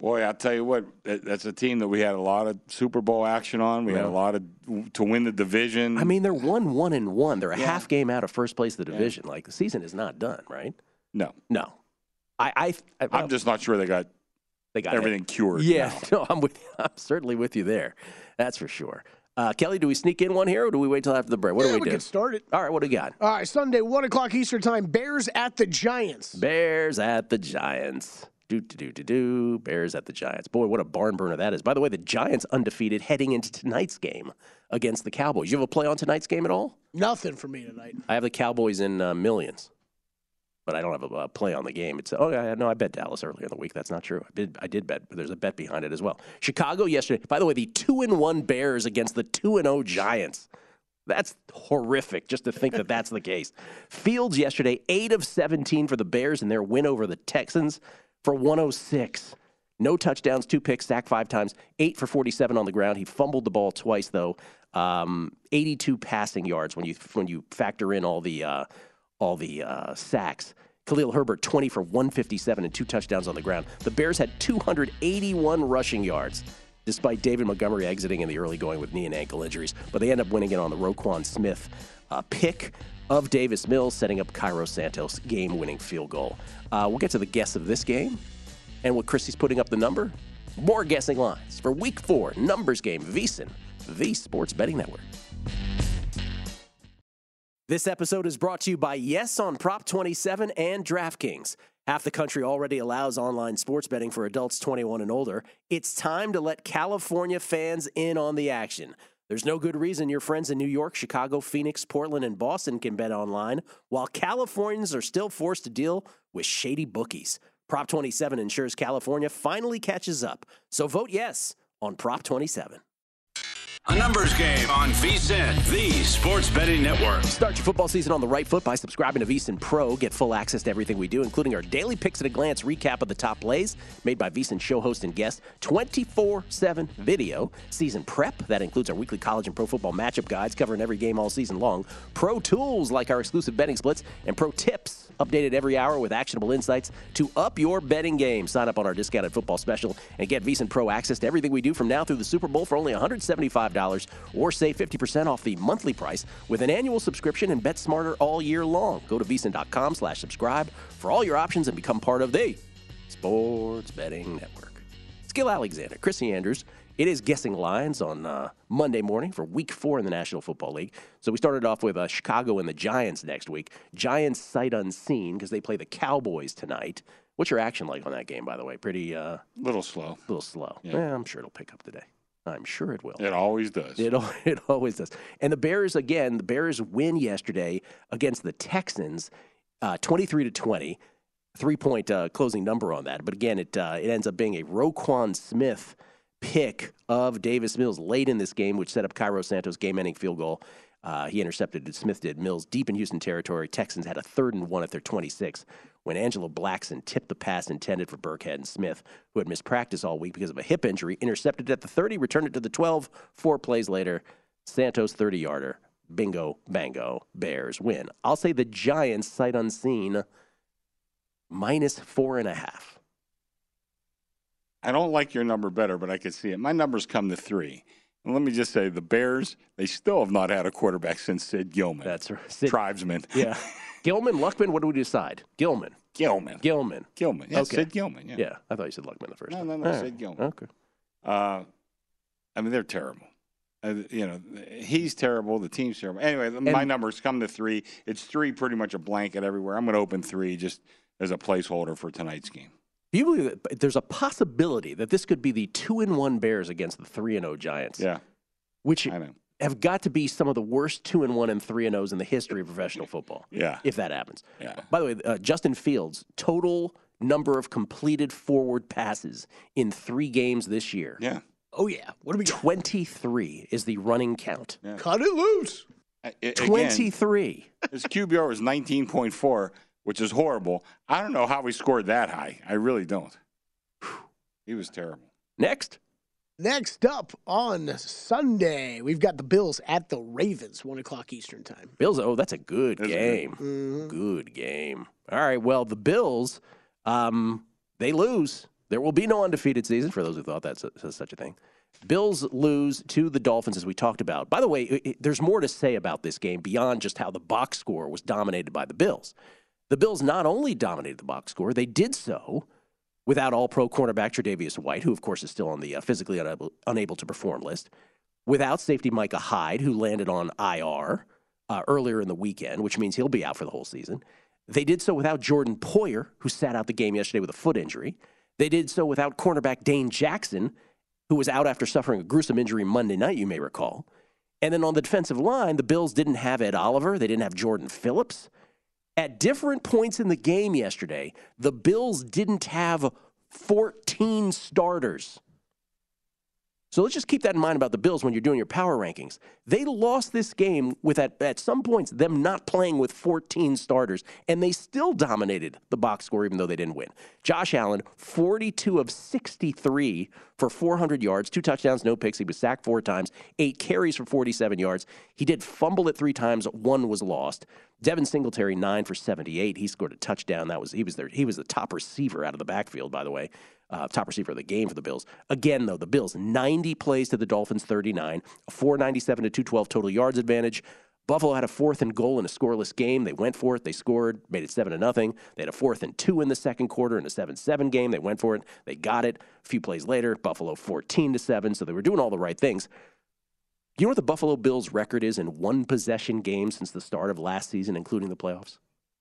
Boy, I'll tell you what, that's a team that we had a lot of Super Bowl action on. We had a lot of to win the division. I mean, they're 1-1-1. They're a half game out of first place of the division. Like, the season is not done, right? No. I'm just not sure they got everything cured. Yeah, no, I'm certainly with you there. That's for sure. Kelly, do we sneak in one here, or do we wait till after the break? What do we do? We get started. All right, what do we got? All right, Sunday, 1 o'clock Eastern time, Bears at the Giants. Bears at the Giants. Bears at the Giants. Boy, what a barn burner that is. By the way, the Giants undefeated heading into tonight's game against the Cowboys. You have a play on tonight's game at all? Nothing for me tonight. I have the Cowboys in millions, but I don't have a play on the game. I bet Dallas earlier in the week. That's not true. I did bet, but there's a bet behind it as well. Chicago yesterday. By the way, the 2-1 Bears against the 2-0 Giants. That's horrific just to think that that's the case. Fields yesterday, 8 of 17 for the Bears in their win over the Texans for 106. No touchdowns, 2 picks, sacked 5 times, 8 for 47 on the ground. He fumbled the ball twice, though. 82 passing yards when you factor in all the sacks. Khalil Herbert, 20 for 157 and 2 touchdowns on the ground. The Bears had 281 rushing yards, despite David Montgomery exiting in the early going with knee and ankle injuries. But they end up winning it on the Roquan Smith pick of Davis Mills, setting up Cairo Santos' game-winning field goal. We'll get to the guess of this game and what Chrissy's putting up the number. More guessing lines for Week 4 numbers game. VSiN, the Sports Betting Network. This episode is brought to you by Yes on Prop 27 and DraftKings. Half the country already allows online sports betting for adults 21 and older. It's time to let California fans in on the action. There's no good reason your friends in New York, Chicago, Phoenix, Portland, and Boston can bet online, while Californians are still forced to deal with shady bookies. Prop 27 ensures California finally catches up. So vote yes on Prop 27. A numbers game on VSiN, the Sports Betting Network. Start your football season on the right foot by subscribing to VSiN Pro. Get full access to everything we do, including our daily picks at a glance recap of the top plays made by VSiN show host and guest, 24/7 video, season prep. That includes our weekly college and pro football matchup guides covering every game all season long, pro tools like our exclusive betting splits, and pro tips updated every hour with actionable insights to up your betting game. Sign up on our discounted football special and get VSiN Pro access to everything we do from now through the Super Bowl for only $175, or save 50% off the monthly price with an annual subscription and bet smarter all year long. Go to VSiN.com/subscribe for all your options and become part of the Sports Betting Network. It's Gil Alexander, Chrissy Andrews. It is guessing lines on Monday morning for Week 4 in the National Football League. So we started off with Chicago and the Giants next week. Giants sight unseen because they play the Cowboys tonight. What's your action like on that game, by the way? Pretty little slow. Little slow. Yeah. I'm sure it'll pick up today. I'm sure it will. It always does. It always does. And the Bears win yesterday against the Texans, 23-20. 3-point closing number on that. But again, it ends up being a Roquan Smith pick of Davis Mills late in this game, which set up Cairo Santos' game-ending field goal. He intercepted, Smith did, Mills deep in Houston territory. Texans had a 3rd and 1 at their 26 when Angelo Blackson tipped the pass intended for Burkhead, and Smith, who had missed practice all week because of a hip injury, intercepted it at the 30, returned it to the 12. 4 plays later, Santos 30-yarder. Bingo, bango, Bears win. I'll say the Giants, sight unseen, -4.5. I don't like your number better, but I could see it. My numbers come to 3. And let me just say, the Bears, they still have not had a quarterback since Sid Gilman. That's right. Tribesman. Yeah. Gilman, Luckman, what do we decide? Gilman. Yes, okay. Sid Gilman, yeah. Yeah, I thought you said Luckman the first time. No, Sid Gilman. Okay. I mean, they're terrible. He's terrible. The team's terrible. Anyway, my numbers come to 3. It's 3 pretty much a blanket everywhere. I'm going to open 3 just as a placeholder for tonight's game. Do you believe that there's a possibility that this could be the 2-1 Bears against the 3-0 Giants? Yeah. Which have got to be some of the worst 2-1 and 3-0s in the history of professional football. Yeah. If that happens. Yeah. By the way, Justin Fields, total number of completed forward passes in 3 games this year. Yeah. Oh, yeah. What do we got? 23 is the running count. Yeah. Cut it loose. 23. His QBR was 19.4, which is horrible. I don't know how he scored that high. I really don't. He was terrible. Next up on Sunday, we've got the Bills at the Ravens, 1 o'clock Eastern time. Bills, that's a good game. Good game. All right, well, the Bills, they lose. There will be no undefeated season for those who thought that's such a thing. Bills lose to the Dolphins, as we talked about. By the way, there's more to say about this game beyond just how the box score was dominated by the Bills. The Bills not only dominated the box score, they did so without all-pro cornerback Tre'Davious White, who, of course, is still on the physically unable to perform list, without safety Micah Hyde, who landed on IR earlier in the weekend, which means he'll be out for the whole season. They did so without Jordan Poyer, who sat out the game yesterday with a foot injury. They did so without cornerback Dane Jackson, who was out after suffering a gruesome injury Monday night, you may recall. And then on the defensive line, the Bills didn't have Ed Oliver. They didn't have Jordan Phillips. At different points in the game yesterday, the Bills didn't have 14 starters. So let's just keep that in mind about the Bills when you're doing your power rankings. They lost this game with, at some points, them not playing with 14 starters, and they still dominated the box score even though they didn't win. Josh Allen, 42 of 63 for 400 yards, 2 touchdowns, no picks. He was sacked 4 times, 8 carries for 47 yards. He did fumble it 3 times, 1 was lost. Devin Singletary, 9 for 78. He scored a touchdown. He was the top receiver out of the backfield, by the way. Top receiver of the game for the Bills. Again, though, the Bills, 90 plays to the Dolphins, 39, a 497 to 212 total yards advantage. Buffalo had a 4th and goal in a scoreless game. They went for it. They scored, made it 7-0. They had a 4th and 2 in the second quarter in a 7-7 game. They went for it. They got it. A few plays later, Buffalo 14-7. So they were doing all the right things. You know what the Buffalo Bills' record is in one-possession games since the start of last season, including the playoffs?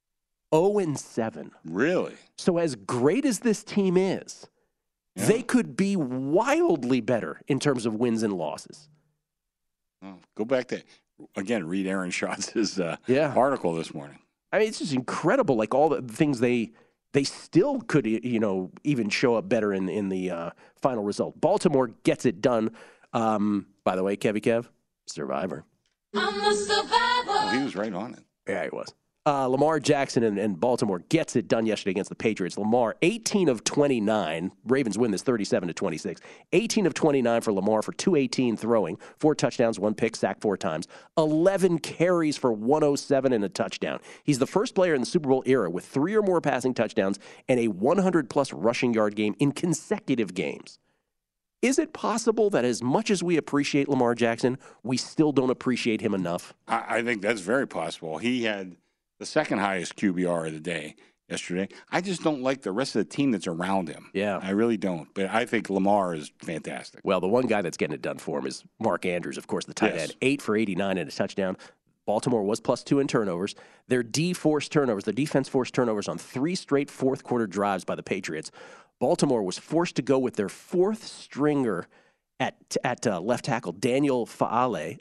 0-7. Really? So as great as this team is, they could be wildly better in terms of wins and losses. Oh, go back to, again, read Aaron Schatz's article this morning. I mean, it's just incredible, like all the things they still could, even show up better in the final result. Baltimore gets it done. By the way, Kev, Survivor. I'm a survivor. Oh, he was right on it. Yeah, he was. Lamar Jackson and Baltimore gets it done yesterday against the Patriots. Lamar, 18 of 29. Ravens win this 37-26. 18 of 29 for Lamar for 218 throwing, 4 touchdowns, 1 pick, sacked 4 times. 11 carries for 107 and a touchdown. He's the first player in the Super Bowl era with 3 or more passing touchdowns and a 100-plus rushing yard game in consecutive games. Is it possible that as much as we appreciate Lamar Jackson, we still don't appreciate him enough? I think that's very possible. He had the second highest QBR of the day yesterday. I just don't like the rest of the team that's around him. Yeah. I really don't. But I think Lamar is fantastic. Well, the one guy that's getting it done for him is Mark Andrews, of course, the tight end. 8 for 89 and a touchdown. Baltimore was +2 in turnovers. Their defense forced turnovers on 3 straight fourth-quarter drives by the Patriots. Baltimore was forced to go with their 4th stringer at left tackle, Daniel Faalele,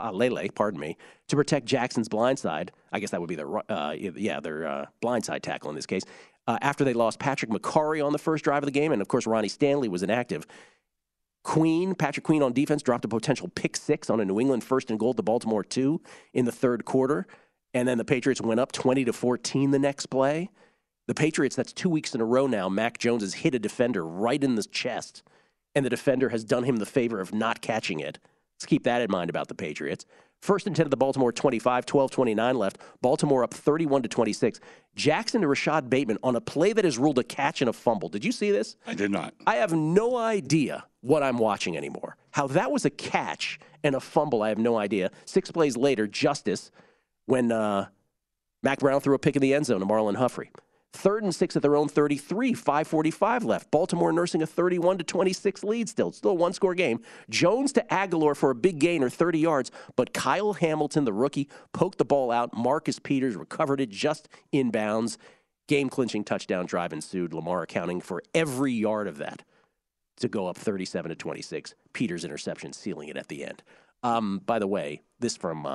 to protect Jackson's blindside. I guess that would be their blindside tackle in this case. After they lost Patrick McCarry on the first drive of the game, and of course Ronnie Stanley was inactive. Patrick Queen on defense dropped a potential pick 6 on a New England 1st and goal to Baltimore 2 in the third quarter, and then the Patriots went up 20-14 the next play. The Patriots, that's 2 weeks in a row now. Mac Jones has hit a defender right in the chest, and the defender has done him the favor of not catching it. Let's keep that in mind about the Patriots. 1st and 10 at the Baltimore 25, 12:29 left. Baltimore up 31-26. Jackson to Rashad Bateman on a play that is ruled a catch and a fumble. Did you see this? I did not. I have no idea what I'm watching anymore. How that was a catch and a fumble, I have no idea. 6 plays later, justice, when Mac Brown threw a pick in the end zone to Marlon Humphrey. 3rd and 6 at their own 33, 5:45 left. Baltimore nursing a 31-26 lead still. Still a one-score game. Jones to Aguilar for a big gain or 30 yards, but Kyle Hamilton, the rookie, poked the ball out. Marcus Peters recovered it just inbounds. Game-clinching touchdown drive ensued. Lamar accounting for every yard of that to go up 37-26. Peters' interception sealing it at the end. By the way, this from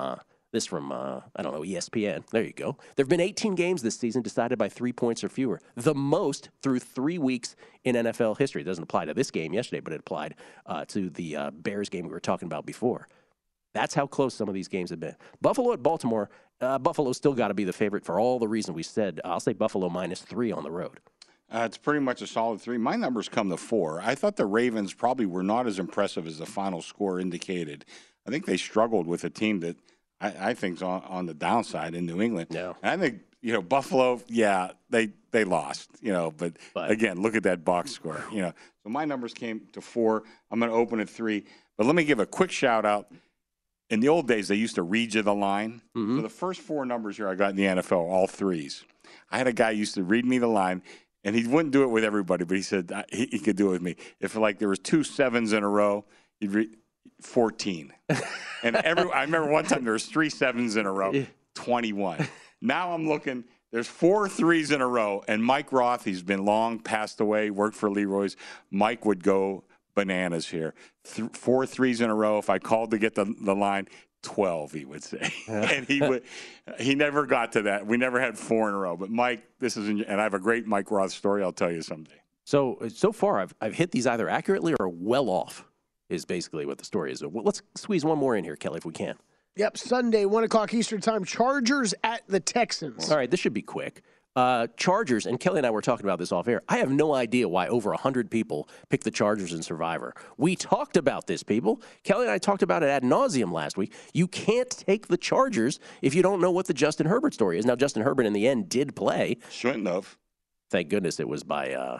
ESPN. There you go. There have been 18 games this season decided by 3 points or fewer, the most through 3 weeks in NFL history. It doesn't apply to this game yesterday, but it applied to the Bears game we were talking about before. That's how close some of these games have been. Buffalo at Baltimore. Buffalo's still got to be the favorite for all the reasons we said. I'll say Buffalo -3 on the road. It's pretty much a solid 3. My numbers come to 4. I thought the Ravens probably were not as impressive as the final score indicated. I think they struggled with a team that I think is on the downside in New England. Yeah. And I think Buffalo, yeah, they lost, but again, look at that box score, So my numbers came to 4. I'm going to open at 3. But let me give a quick shout out. In the old days, they used to read you the line. Mm-hmm. So the first 4 numbers here I got in the NFL, all 3s. I had a guy who used to read me the line, and he wouldn't do it with everybody, but he said he could do it with me. If there was 2 7s in a row, he'd read 14. And I remember one time there was 3 7s in a row, 21. Now I'm looking, there's 4 3s in a row, and Mike Roth, he's been long passed away, worked for Leroy's. Mike would go bananas here. 4 3s in a row. If I called to get the line, 12, he would say. And he never got to that. We never had 4 in a row. But Mike, and I have a great Mike Roth story I'll tell you someday. So far I've hit these either accurately or well off is basically what the story is. Let's squeeze one more in here, Kelly, if we can. Yep, Sunday, 1 o'clock Eastern time, Chargers at the Texans. All right, this should be quick. Chargers, and Kelly and I were talking about this off air. I have no idea why over 100 people picked the Chargers in Survivor. We talked about this, people. Kelly and I talked about it ad nauseum last week. You can't take the Chargers if you don't know what the Justin Herbert story is. Now, Justin Herbert in the end did play. Shouldn't have. Thank goodness it was by,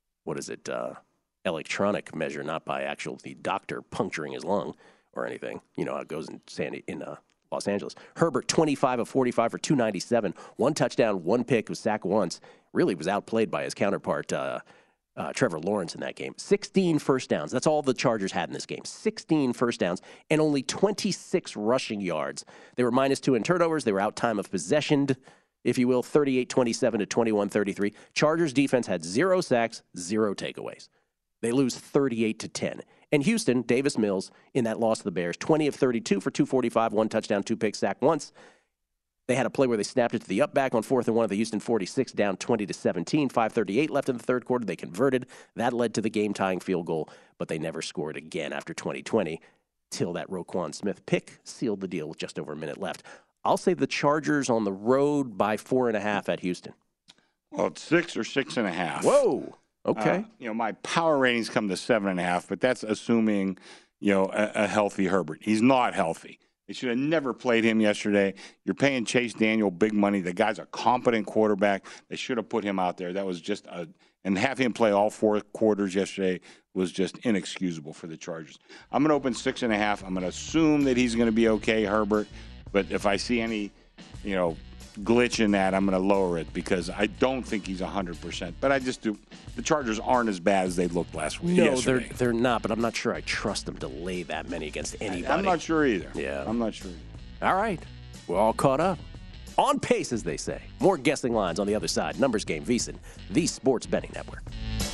electronic measure, not by the doctor puncturing his lung or anything. You know how it goes in Los Angeles. Herbert, 25 of 45 for 297. 1 touchdown, 1 pick, was sacked once. Really was outplayed by his counterpart, Trevor Lawrence in that game. 16 first downs. That's all the Chargers had in this game. 16 first downs and only 26 rushing yards. They were -2 in turnovers. They were out time of possession, if you will, 38-27 to 21-33. Chargers defense had 0 sacks, 0 takeaways. They lose 38-10. And Houston, Davis Mills, in that loss to the Bears, 20 of 32 for 245, 1 touchdown, 2 picks, sacked once. They had a play where they snapped it to the up back on 4th and 1 of the Houston 46, down 20-17, 5:38 left in the third quarter. They converted. That led to the game-tying field goal, but they never scored again after 2020 till that Roquan Smith pick sealed the deal with just over a minute left. I'll say the Chargers on the road by 4.5 at Houston. Well, it's 6 or 6.5. Whoa. Okay. My power ratings come to 7.5, but that's assuming, a healthy Herbert. He's not healthy. They should have never played him yesterday. You're paying Chase Daniel big money. The guy's a competent quarterback. They should have put him out there. That was just and have him play all 4 quarters yesterday was just inexcusable for the Chargers. I'm going to open 6.5. I'm going to assume that he's going to be okay, Herbert. But if I see any, glitch in that, I'm going to lower it because I don't think he's 100%. But I just do. The Chargers aren't as bad as they looked last week. No, they're not. But I'm not sure I trust them to lay that many against anybody. I'm not sure either. Yeah, I'm not sure either. All right, we're all caught up, on pace, as they say. More guessing lines on the other side. Numbers Game, VSiN, the Sports Betting Network.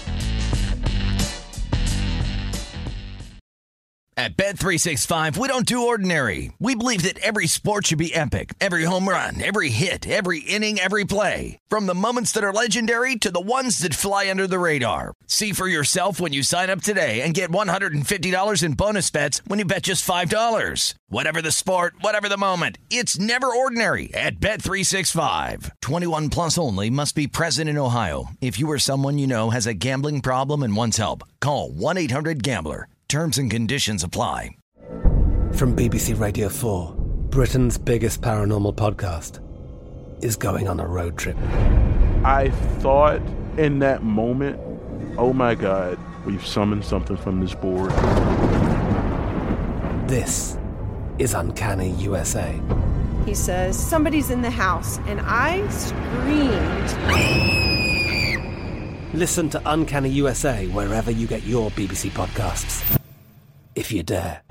At Bet365, we don't do ordinary. We believe that every sport should be epic. Every home run, every hit, every inning, every play. From the moments that are legendary to the ones that fly under the radar. See for yourself when you sign up today and get $150 in bonus bets when you bet just $5. Whatever the sport, whatever the moment, it's never ordinary at Bet365. 21 plus only. Must be present in Ohio. If you or someone you know has a gambling problem and wants help, call 1-800-GAMBLER. Terms and conditions apply. From BBC Radio 4, Britain's biggest paranormal podcast is going on a road trip. I thought in that moment, oh my God, we've summoned something from this board. This is Uncanny USA. He says, somebody's in the house, and I screamed. Listen to Uncanny USA wherever you get your BBC podcasts, if you dare.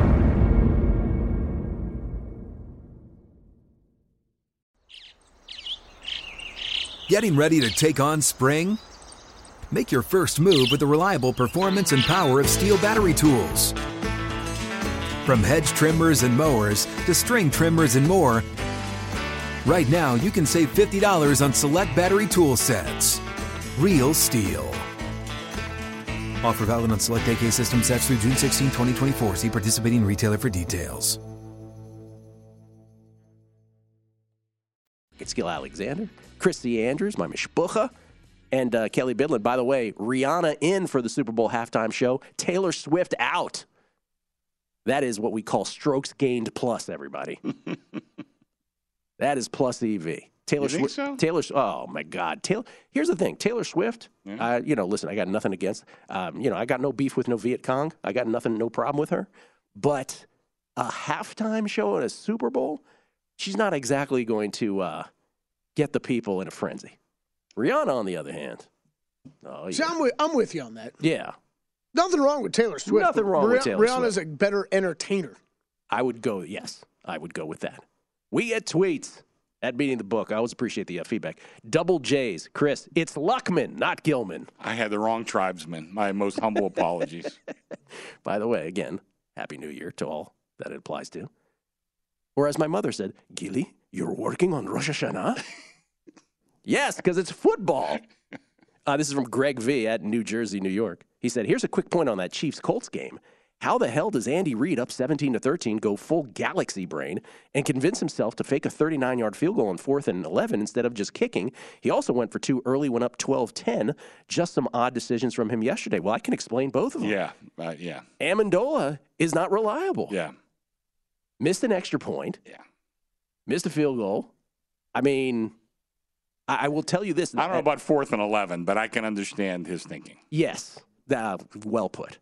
Getting ready to take on spring? Make your first move with the reliable performance and power of Steel battery tools. From hedge trimmers and mowers to string trimmers and more, right now you can save $50 on select battery tool sets. Real Steel. Offer valid on select AK system sets through June 16, 2024. See participating retailer for details. It's Gil Alexander, Christy Andrews, my mishpucha, and Kelly Bidlin. By the way, Rihanna in for the Super Bowl halftime show. Taylor Swift out. That is what we call strokes gained plus, everybody. That is plus EV. Taylor think Swift. so? Oh my God. Here's the thing. Taylor Swift. Yeah. Listen. I got nothing against. I got no beef with no Viet Cong. I got no problem with her. But a halftime show at a Super Bowl, she's not exactly going to get the people in a frenzy. Rihanna, on the other hand. Oh, yeah. See, I'm with you on that. Yeah. Nothing wrong with Taylor Swift. Nothing wrong with Taylor Rihanna's Swift. a better entertainer. I would go with that. We get tweets at Beating the Book. I always appreciate the feedback. Double J's. Chris, it's Luckman, not Gilman. I had the wrong tribesman. My most humble apologies. By the way, again, Happy New Year to all that it applies to. Or as my mother said, Gilly, you're working on Rosh Hashanah? Yes, because it's football. This is from Greg V. at New Jersey, New York. He said, here's a quick point on that Chiefs-Colts game. How the hell does Andy Reid, up 17-13, go full galaxy brain and convince himself to fake a 39-yard field goal on 4th and 11 instead of just kicking? He also went for 2 early, went up 12-10. Just some odd decisions from him yesterday. Well, I can explain both of them. Yeah. Amendola is not reliable. Yeah. Missed an extra point. Yeah. Missed a field goal. I mean, I will tell you this. I don't know about 4th and 11, but I can understand his thinking. Yes. Well put.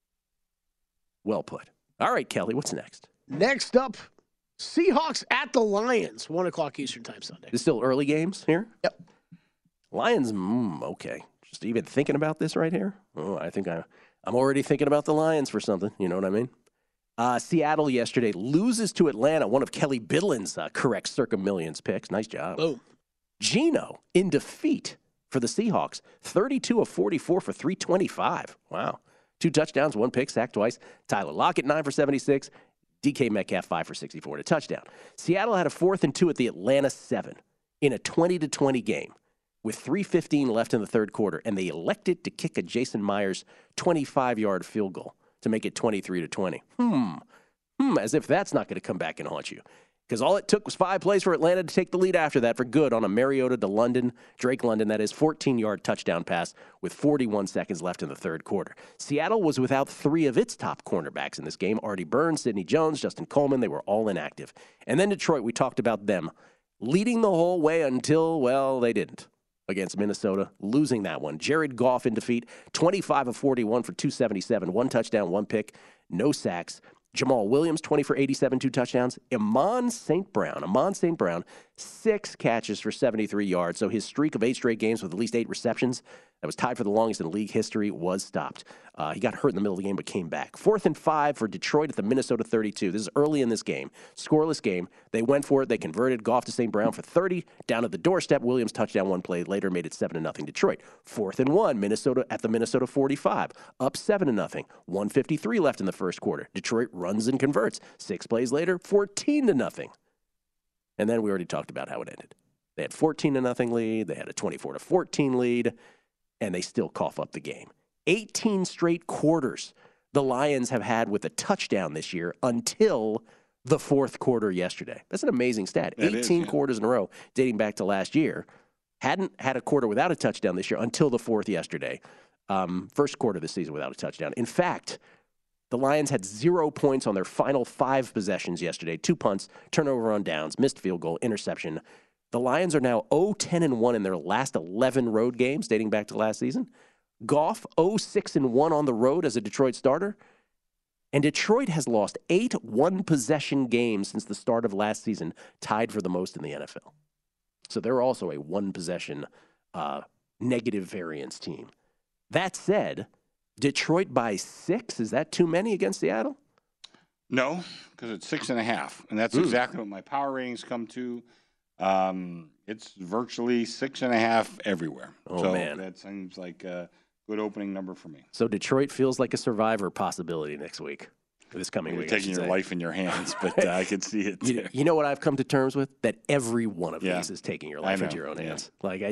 Well put. All right, Kelly, what's next? Next up, Seahawks at the Lions, 1 o'clock Eastern Time Sunday. It's still early games here? Yep. Lions, okay. Just even thinking about this right here? Oh, I think I'm already thinking about the Lions for something. You know what I mean? Seattle yesterday loses to Atlanta, one of Kelly Bidlin's correct Circa Millions picks. Nice job. Boom. Geno in defeat for the Seahawks, 32 of 44 for 325. Wow. 2 touchdowns, 1 pick, sacked twice. Tyler Lockett, 9 for 76. DK Metcalf, 5 for 64 and a touchdown. Seattle had a 4th and 2 at the Atlanta 7 in a 20-20 game with 3:15 left in the third quarter, and they elected to kick a Jason Myers 25-yard field goal to make it 23-20. As if that's not going to come back and haunt you. Because all it took was 5 plays for Atlanta to take the lead after that for good on a Mariota to London, Drake London, that is, 14-yard touchdown pass with 41 seconds left in the third quarter. Seattle was without 3 of its top cornerbacks in this game. Artie Burns, Sidney Jones, Justin Coleman, they were all inactive. And then Detroit, we talked about them leading the whole way until, well, they didn't against Minnesota, losing that one. Jared Goff in defeat, 25 of 41 for 277, 1 touchdown, 1 pick, no sacks. Jamal Williams, 20 for 87, 2 touchdowns. Amon St. Brown, 6 catches for 73 yards. So his streak of 8 straight games with at least 8 receptions, that was tied for the longest in league history, was stopped. He got hurt in the middle of the game but came back. 4th and 5 for Detroit at the Minnesota 32. This is early in this game. Scoreless game. They went for it. They converted. Goff to St. Brown for 30. Down at the doorstep. Williams touchdown 1 play later made it 7-0 Detroit. 4th and 1. Minnesota at the Minnesota 45. Up 7-0. 1:53 left in the first quarter. Detroit runs and converts. 6 plays later, 14-0. And then we already talked about how it ended. They had 14-0 lead. They had a 24-14 lead. And they still cough up the game. 18 straight quarters the Lions have had with a touchdown this year until the fourth quarter yesterday. That's an amazing stat. 18 quarters in a row dating back to last year. Hadn't had a quarter without a touchdown this year until the fourth yesterday. First quarter of the season without a touchdown. In fact, the Lions had 0 points on their final 5 possessions yesterday. 2 punts, turnover on downs, missed field goal, interception. The Lions are now 0-10-1 in their last 11 road games dating back to last season. Goff 0-6-1 on the road as a Detroit starter. And Detroit has lost 8 one-possession games since the start of last season, tied for the most in the NFL. So they're also a one-possession negative variance team. That said, Detroit by 6, is that too many against Seattle? No, because it's 6.5, and that's exactly what my power ratings come to. It's virtually 6.5 everywhere. Oh, man. That seems like a good opening number for me. So Detroit feels like a survivor possibility next week, this coming week. You're taking your life in your hands, but I can see it. You know what I've come to terms with? That every one of these is taking your life into your own hands. Like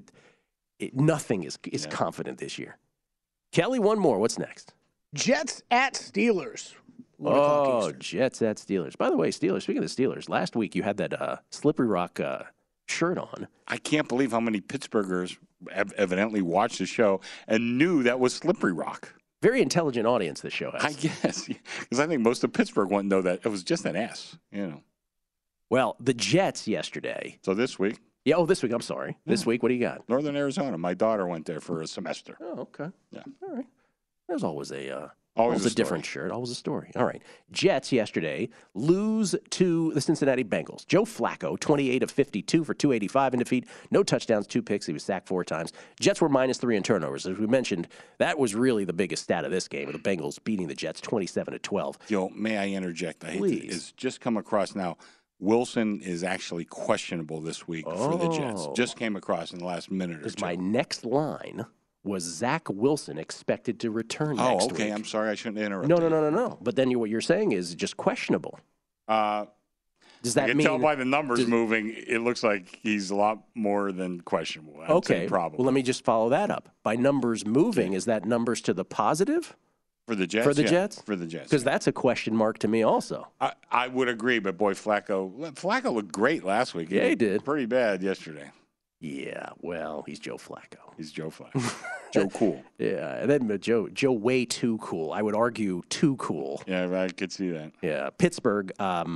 nothing is confident this year. Kelly, one more. What's next? Jets at Steelers. Oh, Jets at Steelers. By the way, Steelers, speaking of the Steelers, last week you had that Slippery Rock shirt on. I can't believe how many Pittsburghers evidently watched the show and knew that was Slippery Rock. Very intelligent audience this show has. I guess, because I think most of Pittsburgh wouldn't know that. It was just an S, Well, the Jets yesterday. So this week. Yeah, this week. I'm sorry. This week, what do you got? Northern Arizona. My daughter went there for a semester. Oh, okay. Yeah. All right. There's always a Always a different shirt, always a story. All right. Jets yesterday lose to the Cincinnati Bengals. Joe Flacco, 28 of 52 for 285 in defeat. No touchdowns, 2 picks. He was sacked 4 times. Jets were -3 in turnovers. As we mentioned, that was really the biggest stat of this game, with the Bengals beating the Jets 27-12. May I interject? I hate Please. It's just come across now. Wilson is actually questionable this week for the Jets. Just came across in the last minute or two. My next line was Zach Wilson expected to return next week. Oh, okay. I'm sorry. I shouldn't interrupt. No. But then what you're saying is just questionable. Does that I can mean? tell by the numbers moving, it looks like he's a lot more than questionable. I'd say probably. Well, let me just follow that up. By numbers moving, is that numbers to the positive? For the Jets? For the Jets? For the Jets. Because that's a question mark to me also. I would agree, but boy, Flacco looked great last week. Yeah, he did. Pretty bad yesterday. Yeah, well, he's Joe Flacco. He's Joe Flacco. Joe Cool. Yeah, and then Joe way too cool. I would argue too cool. Yeah, I could see that. Yeah, Pittsburgh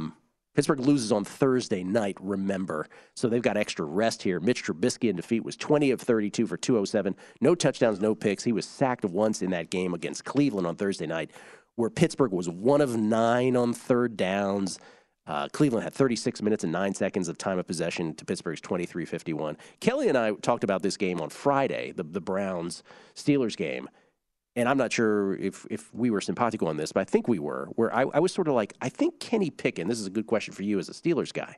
loses on Thursday night, remember. So they've got extra rest here. Mitch Trubisky in defeat was 20 of 32 for 207. No touchdowns, no picks. He was sacked once in that game against Cleveland on Thursday night, where Pittsburgh was 1 of 9 on third downs. Cleveland had 36 minutes and 9 seconds of time of possession to Pittsburgh's 23-51. Kelly and I talked about this game on Friday, the Browns-Steelers game, and I'm not sure if we were simpatico on this, but I think we were, where I was sort of like, I think Kenny Pickett, this is a good question for you as a Steelers guy,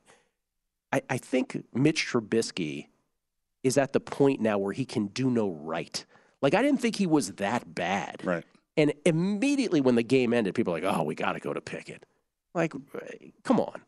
I think Mitch Trubisky is at the point now where he can do no right. Like, I didn't think he was that bad. Right. And immediately when the game ended, people were like, oh, we got to go to Pickett. Like, come on.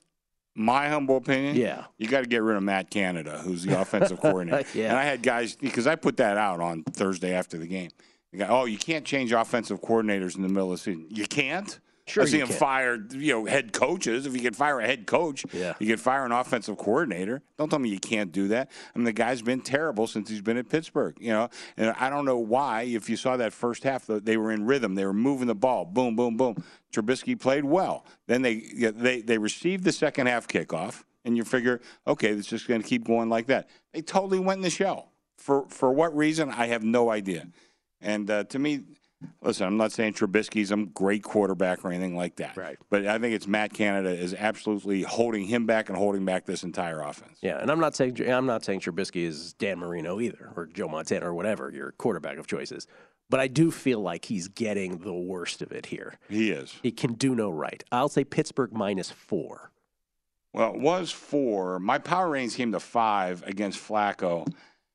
My humble opinion, you got to get rid of Matt Canada, who's the offensive coordinator. Yeah. And I had guys, because I put that out on Thursday after the game. You can't change offensive coordinators in the middle of the season. You can't? Sure, I see you him can. fire, head coaches. If you can fire a head coach, you can fire an offensive coordinator. Don't tell me you can't do that. I mean, the guy's been terrible since he's been at Pittsburgh. And I don't know why. If you saw that first half, they were in rhythm. They were moving the ball. Boom, boom, boom. Trubisky played well. Then they received the second half kickoff, and you figure, okay, it's just going to keep going like that. They totally went in the shell. For what reason? I have no idea. And to me. Listen, I'm not saying Trubisky's a great quarterback or anything like that. Right. But I think it's Matt Canada is absolutely holding him back and holding back this entire offense. Yeah, and I'm not saying Trubisky is Dan Marino either, or Joe Montana or whatever your quarterback of choice is. But I do feel like he's getting the worst of it here. He is. He can do no right. I'll say Pittsburgh -4. Well, it was 4. My power ratings came to 5 against Flacco.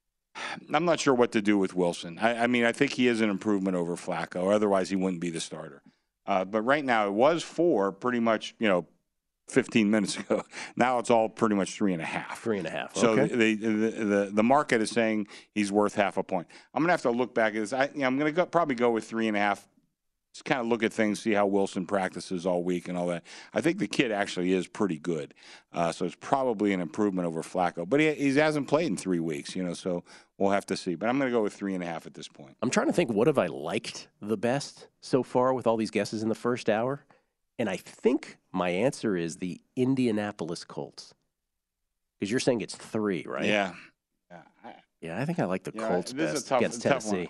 I'm not sure what to do with Wilson. I mean, I think he is an improvement over Flacco. Otherwise, he wouldn't be the starter. But right now, it was 4 pretty much, 15 minutes ago. Now it's all pretty much 3.5. 3.5. So okay. the market is saying he's worth half a point. I'm going to have to look back at this. I'm going to probably go with 3.5. Just kind of look at things, see how Wilson practices all week and all that. I think the kid actually is pretty good. So it's probably an improvement over Flacco. But he hasn't played in 3 weeks, so we'll have to see. But I'm going to go with 3.5 at this point. I'm trying to think, what have I liked the best so far with all these guesses in the first hour? And I think my answer is the Indianapolis Colts. Because you're saying it's 3, right? Yeah. I think I like the Colts this best is a tough, against Tennessee.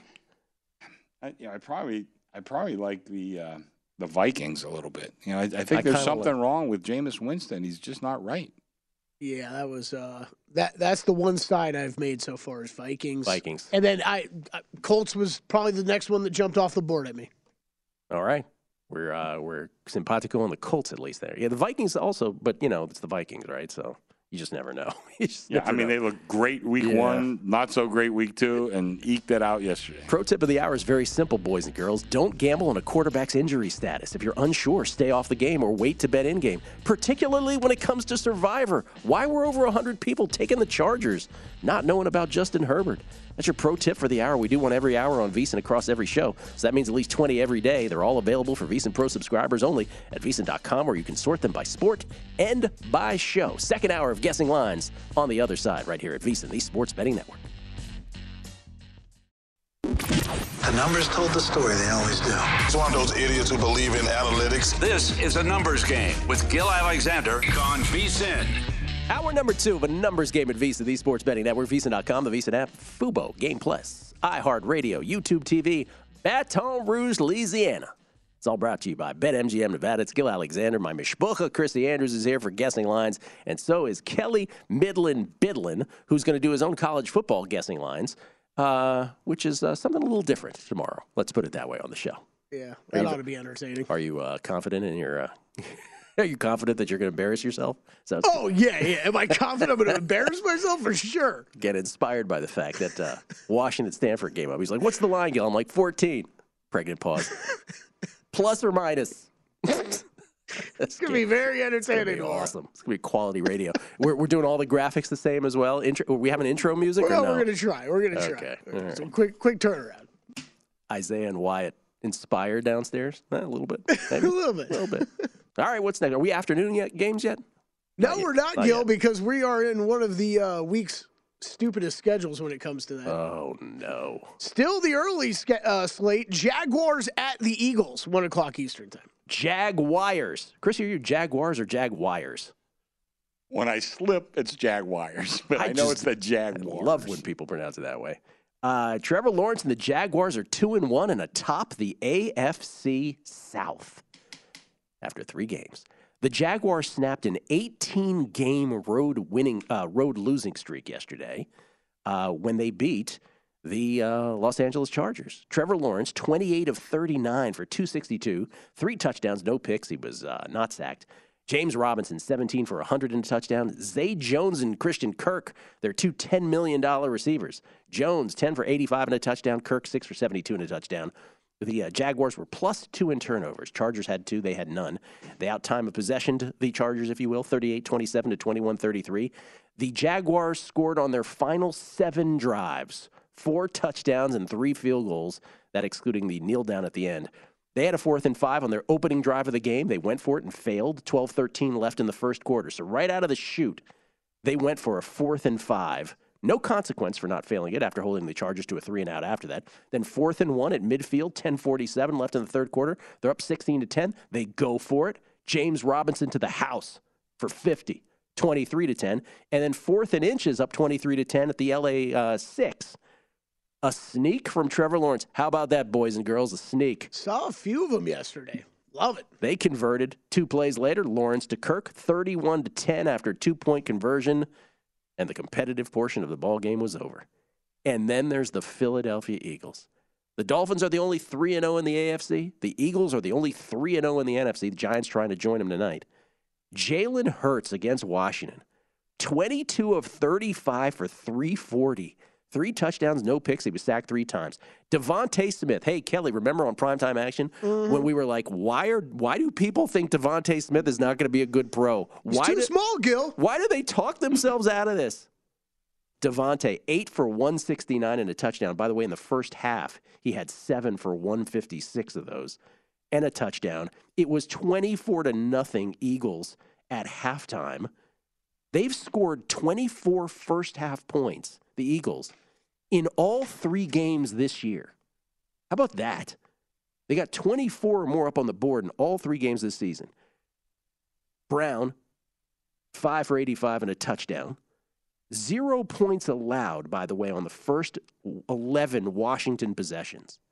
I probably like the Vikings a little bit. I think there's something wrong with Jameis Winston. He's just not right. Yeah, that was that's the one side I've made so far is Vikings. And then Colts was probably the next one that jumped off the board at me. All right. We're simpatico on the Colts at least there. Yeah, the Vikings also, but it's the Vikings, right? So you just never know. They look great week 1, not so great week 2, and eked that out yesterday. Pro tip of the hour is very simple, boys and girls. Don't gamble on a quarterback's injury status. If you're unsure, stay off the game or wait to bet in-game, particularly when it comes to Survivor. Why were over 100 people taking the Chargers, not knowing about Justin Herbert? That's your pro tip for the hour. We do one every hour on VSiN across every show, so that means at least 20 every day. They're all available for VSiN Pro subscribers only at VSiN.com, where you can sort them by sport and by show. Second hour of Guessing Lines on the other side right here at VSiN, the Sports Betting Network. The numbers told the story. They always do. It's one of those idiots who believe in analytics. This is a numbers game with Gil Alexander on VSiN. Hour number 2 of a numbers game at Visa, the Sports Betting Network, Visa.com, the Visa app, Fubo, Game Plus, iHeartRadio, YouTube TV, Baton Rouge, Louisiana. It's all brought to you by BetMGM Nevada. It's Gil Alexander. My mishpucha, Chrissy Andrews, is here for guessing lines, and so is Kelly Bidlin, who's going to do his own college football guessing lines, which is something a little different tomorrow. Let's put it that way on the show. Yeah, that ought to be entertaining. Are you confident in your... Are you confident that you're going to embarrass yourself? Yeah. Am I confident I'm going to embarrass myself? For sure. Get inspired by the fact that Washington-Stanford came up. He's like, what's the line, Gil? I'm like, 14. Pregnant pause. Plus or minus. It's going to be very entertaining. It's gonna be awesome. It's going to be quality radio. We're doing all the graphics the same as well. We have an intro music or no? We're going to try. Okay. Right. So quick turnaround. Isaiah and Wyatt inspired downstairs? A little bit. A little bit. All right, what's next? Are we afternoon games yet? No, we're not, Gil, because we are in one of the week's stupidest schedules when it comes to that. Oh, no. Still the early slate. Jaguars at the Eagles, 1 o'clock Eastern time. Jaguars. Chris, are you Jaguars or Jaguars? When I slip, it's Jaguars, but I know it's the Jaguars. I love when people pronounce it that way. Trevor Lawrence and the Jaguars are 2-1 and atop the AFC South after 3 games. The Jaguars snapped an 18-game road losing streak yesterday when they beat the Los Angeles Chargers. Trevor Lawrence, 28 of 39 for 262, 3 touchdowns, no picks. He was not sacked. James Robinson, 17 for 100 and a touchdown. Zay Jones and Christian Kirk, they're 2 $10 million receivers. Jones, 10 for 85 and a touchdown. Kirk, 6 for 72 and a touchdown. The Jaguars were +2 in turnovers. Chargers had 2. They had none. They out-time of possessioned the Chargers, if you will, 38-27 to 21-33. The Jaguars scored on their final 7 drives, 4 touchdowns and 3 field goals, that excluding the kneel down at the end. They had a 4th and 5 on their opening drive of the game. They went for it and failed. 12-13 left in the first quarter. So right out of the chute, they went for a 4th and 5. No consequence for not failing it after holding the Chargers to a 3-and-out after that. Then 4th and 1 at midfield, 10:47 left in the third quarter. They're up 16-10. They go for it. James Robinson to the house for 50, 23-10. And then 4th and inches up 23-10 at the LA 6. A sneak from Trevor Lawrence. How about that, boys and girls? A sneak. Saw a few of them yesterday. Love it. They converted 2 plays later. Lawrence to Kirk, 31-10 after a 2-point conversion. And the competitive portion of the ball game was over. And then there's the Philadelphia Eagles. The Dolphins are the only 3-0 in the AFC. The Eagles are the only 3-0 in the NFC. The Giants trying to join them tonight. Jalen Hurts against Washington. 22 of 35 for 340. 3 touchdowns, no picks. He was sacked 3 times. Devontae Smith. Hey, Kelly, remember on Primetime Action when we were like, why do people think Devontae Smith is not going to be a good pro? He's too small, Gil. Why do they talk themselves out of this? Devontae, 8 for 169 and a touchdown. By the way, in the first half, he had 7 for 156 of those and a touchdown. It was 24-0 Eagles at halftime. They've scored 24 first-half points, the Eagles, in all 3 games this year. How about that? They got 24 or more up on the board in all 3 games this season. Brown, 5 for 85 and a touchdown. 0 points allowed, by the way, on the first 11 Washington possessions.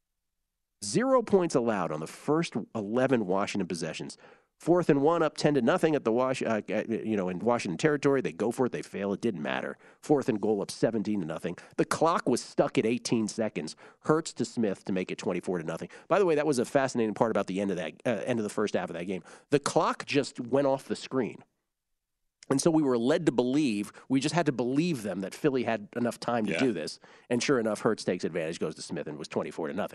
0 points allowed on the first 11 Washington possessions. 4th and 1 up 10-0 at the in Washington territory. They go for it. They fail. It didn't matter. 4th and goal up 17-0. The clock was stuck at 18 seconds. Hurts to Smith to make it 24-0. By the way, that was a fascinating part about the end of that end of the first half of that game. The clock just went off the screen. And so we were led to believe, we just had to believe them that Philly had enough time to do this. And sure enough, Hurts takes advantage, goes to Smith, and it was 24-0.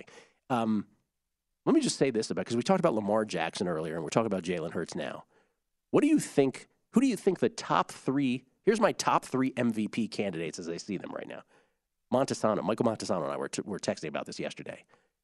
Let me just say this about, because we talked about Lamar Jackson earlier, and we're talking about Jalen Hurts now. What do you think, who do you think the top 3, here's my top 3 MVP candidates as I see them right now. Michael Montesano and I were texting about this yesterday.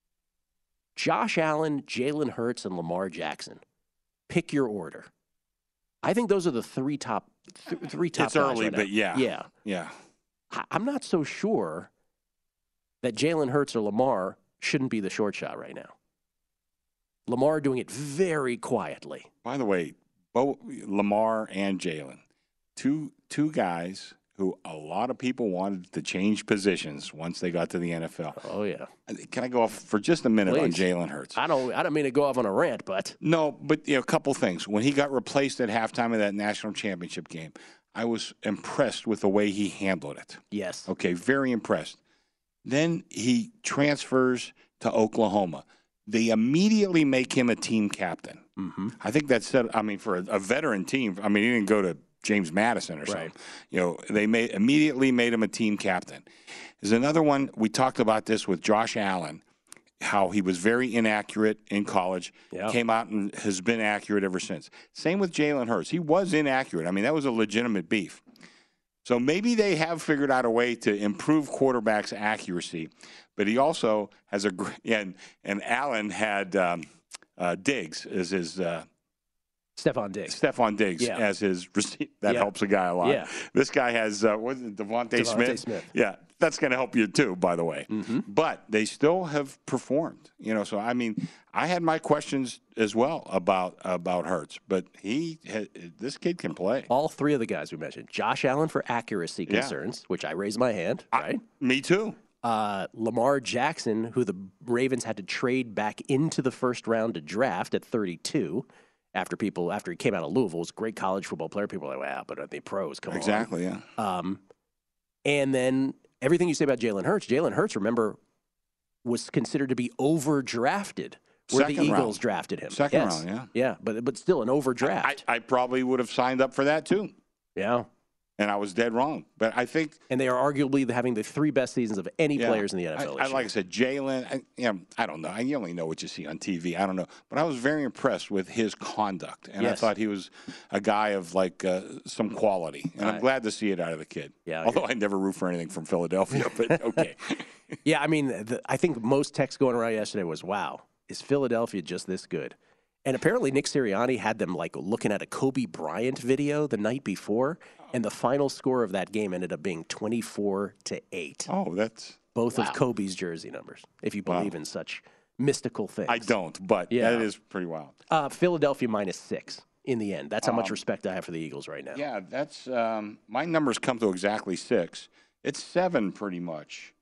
Josh Allen, Jalen Hurts, and Lamar Jackson. Pick your order. I think those are the 3 top It's early, right but yeah. I'm not so sure that Jalen Hurts or Lamar shouldn't be the short shot right now. Lamar doing it very quietly. By the way, both Lamar and Jalen, two guys who a lot of people wanted to change positions once they got to the NFL. Oh, yeah. Can I go off for just a minute on Jalen Hurts? I don't mean to go off on a rant, but. No, but a couple things. When he got replaced at halftime of that national championship game, I was impressed with the way he handled it. Yes. Okay, very impressed. Then he transfers to Oklahoma. They immediately make him a team captain. Mm-hmm. I think that's for a veteran team. I mean, he didn't go to James Madison or something. They immediately made him a team captain. There's another one. We talked about this with Josh Allen, how he was very inaccurate in college, came out and has been accurate ever since. Same with Jalen Hurts. He was inaccurate. I mean, that was a legitimate beef. So maybe they have figured out a way to improve quarterbacks' accuracy, but he also has and Allen had Diggs as his Stephon Diggs. Stephon Diggs as his receiver. That helps a guy a lot. Yeah. This guy has Devontae Smith. Yeah, that's going to help you too, by the way. Mm-hmm. But they still have performed. So I mean, I had my questions as well about Hurts, but this kid can play. All three of the guys we mentioned. Josh Allen for accuracy concerns, which I raised my hand. Right. Me too. Lamar Jackson, who the Ravens had to trade back into the first round to draft at 32. After he came out of Louisville, was a great college football player. People were like, wow, but are they pros? Come on. Exactly, yeah. And then everything you say about Jalen Hurts, remember, was considered to be overdrafted where the Eagles drafted him. Second round, yeah. Yeah, but still an overdraft. I probably would have signed up for that too. Yeah. And I was dead wrong. But I think. And they are arguably having the three best seasons of any players in the NFL. Like I said, Jalen, I don't know. You only know what you see on TV. I don't know. But I was very impressed with his conduct. And I thought he was a guy of some quality. And I'm glad to see it out of the kid. Yeah, although I never root for anything from Philadelphia. But okay. Yeah, I mean, I think most text going around yesterday was, wow, is Philadelphia just this good? And apparently Nick Sirianni had them looking at a Kobe Bryant video the night before, and the final score of that game ended up being 24-8. Oh, that's both of Kobe's jersey numbers, if you believe in such mystical things. I don't, but that is pretty wild. Philadelphia -6 in the end. That's how much respect I have for the Eagles right now. Yeah, that's my numbers come to exactly 6. It's 7 pretty much.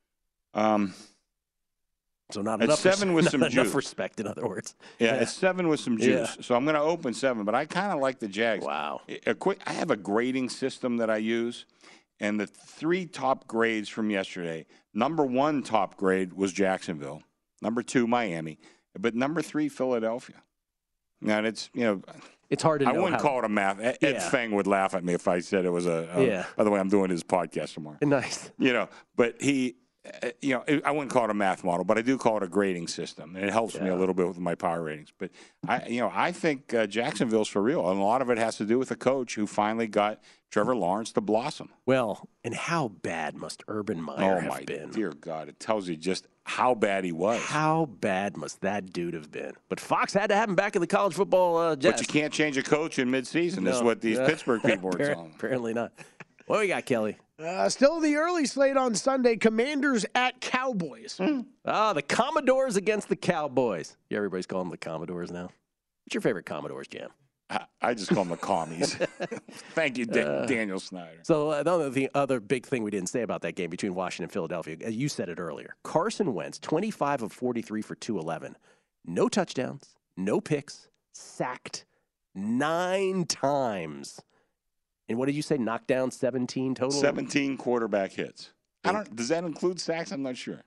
So not enough. 7 with some enough juice. Respect, in other words. Yeah, it's 7 with some juice. Yeah. So I'm going to open 7, but I kind of like the Jags. Wow. I have a grading system that I use, and the 3 top grades from yesterday. Number 1 top grade was Jacksonville. Number 2, Miami. But number 3, Philadelphia. Now, it's hard to know. I wouldn't call it a math. Ed Feng would laugh at me if I said it was By the way, I'm doing his podcast tomorrow. Nice. But he. I wouldn't call it a math model, but I do call it a grading system, and it helps me a little bit with my power ratings. But I think Jacksonville's for real, and a lot of it has to do with the coach who finally got Trevor Lawrence to blossom. Well, and how bad must Urban Meyer have been? Oh my dear God! It tells you just how bad he was. How bad must that dude have been? But Fox had to have him back in the college football. But you can't change a coach in midseason. Is what these Pittsburgh people were telling. Apparently not. What do we got, Kelly? Still the early slate on Sunday. Commanders at Cowboys. The Commodores against the Cowboys. Yeah, everybody's calling them the Commodores now. What's your favorite Commodores, Jam? I just call them the commies. Thank you, Daniel Snyder. So the other big thing we didn't say about that game between Washington and Philadelphia, you said it earlier. Carson Wentz, 25 of 43 for 211. No touchdowns, no picks, sacked 9 times. And what did you say? Knocked down 17 total? 17 quarterback hits. Does that include sacks? I'm not sure.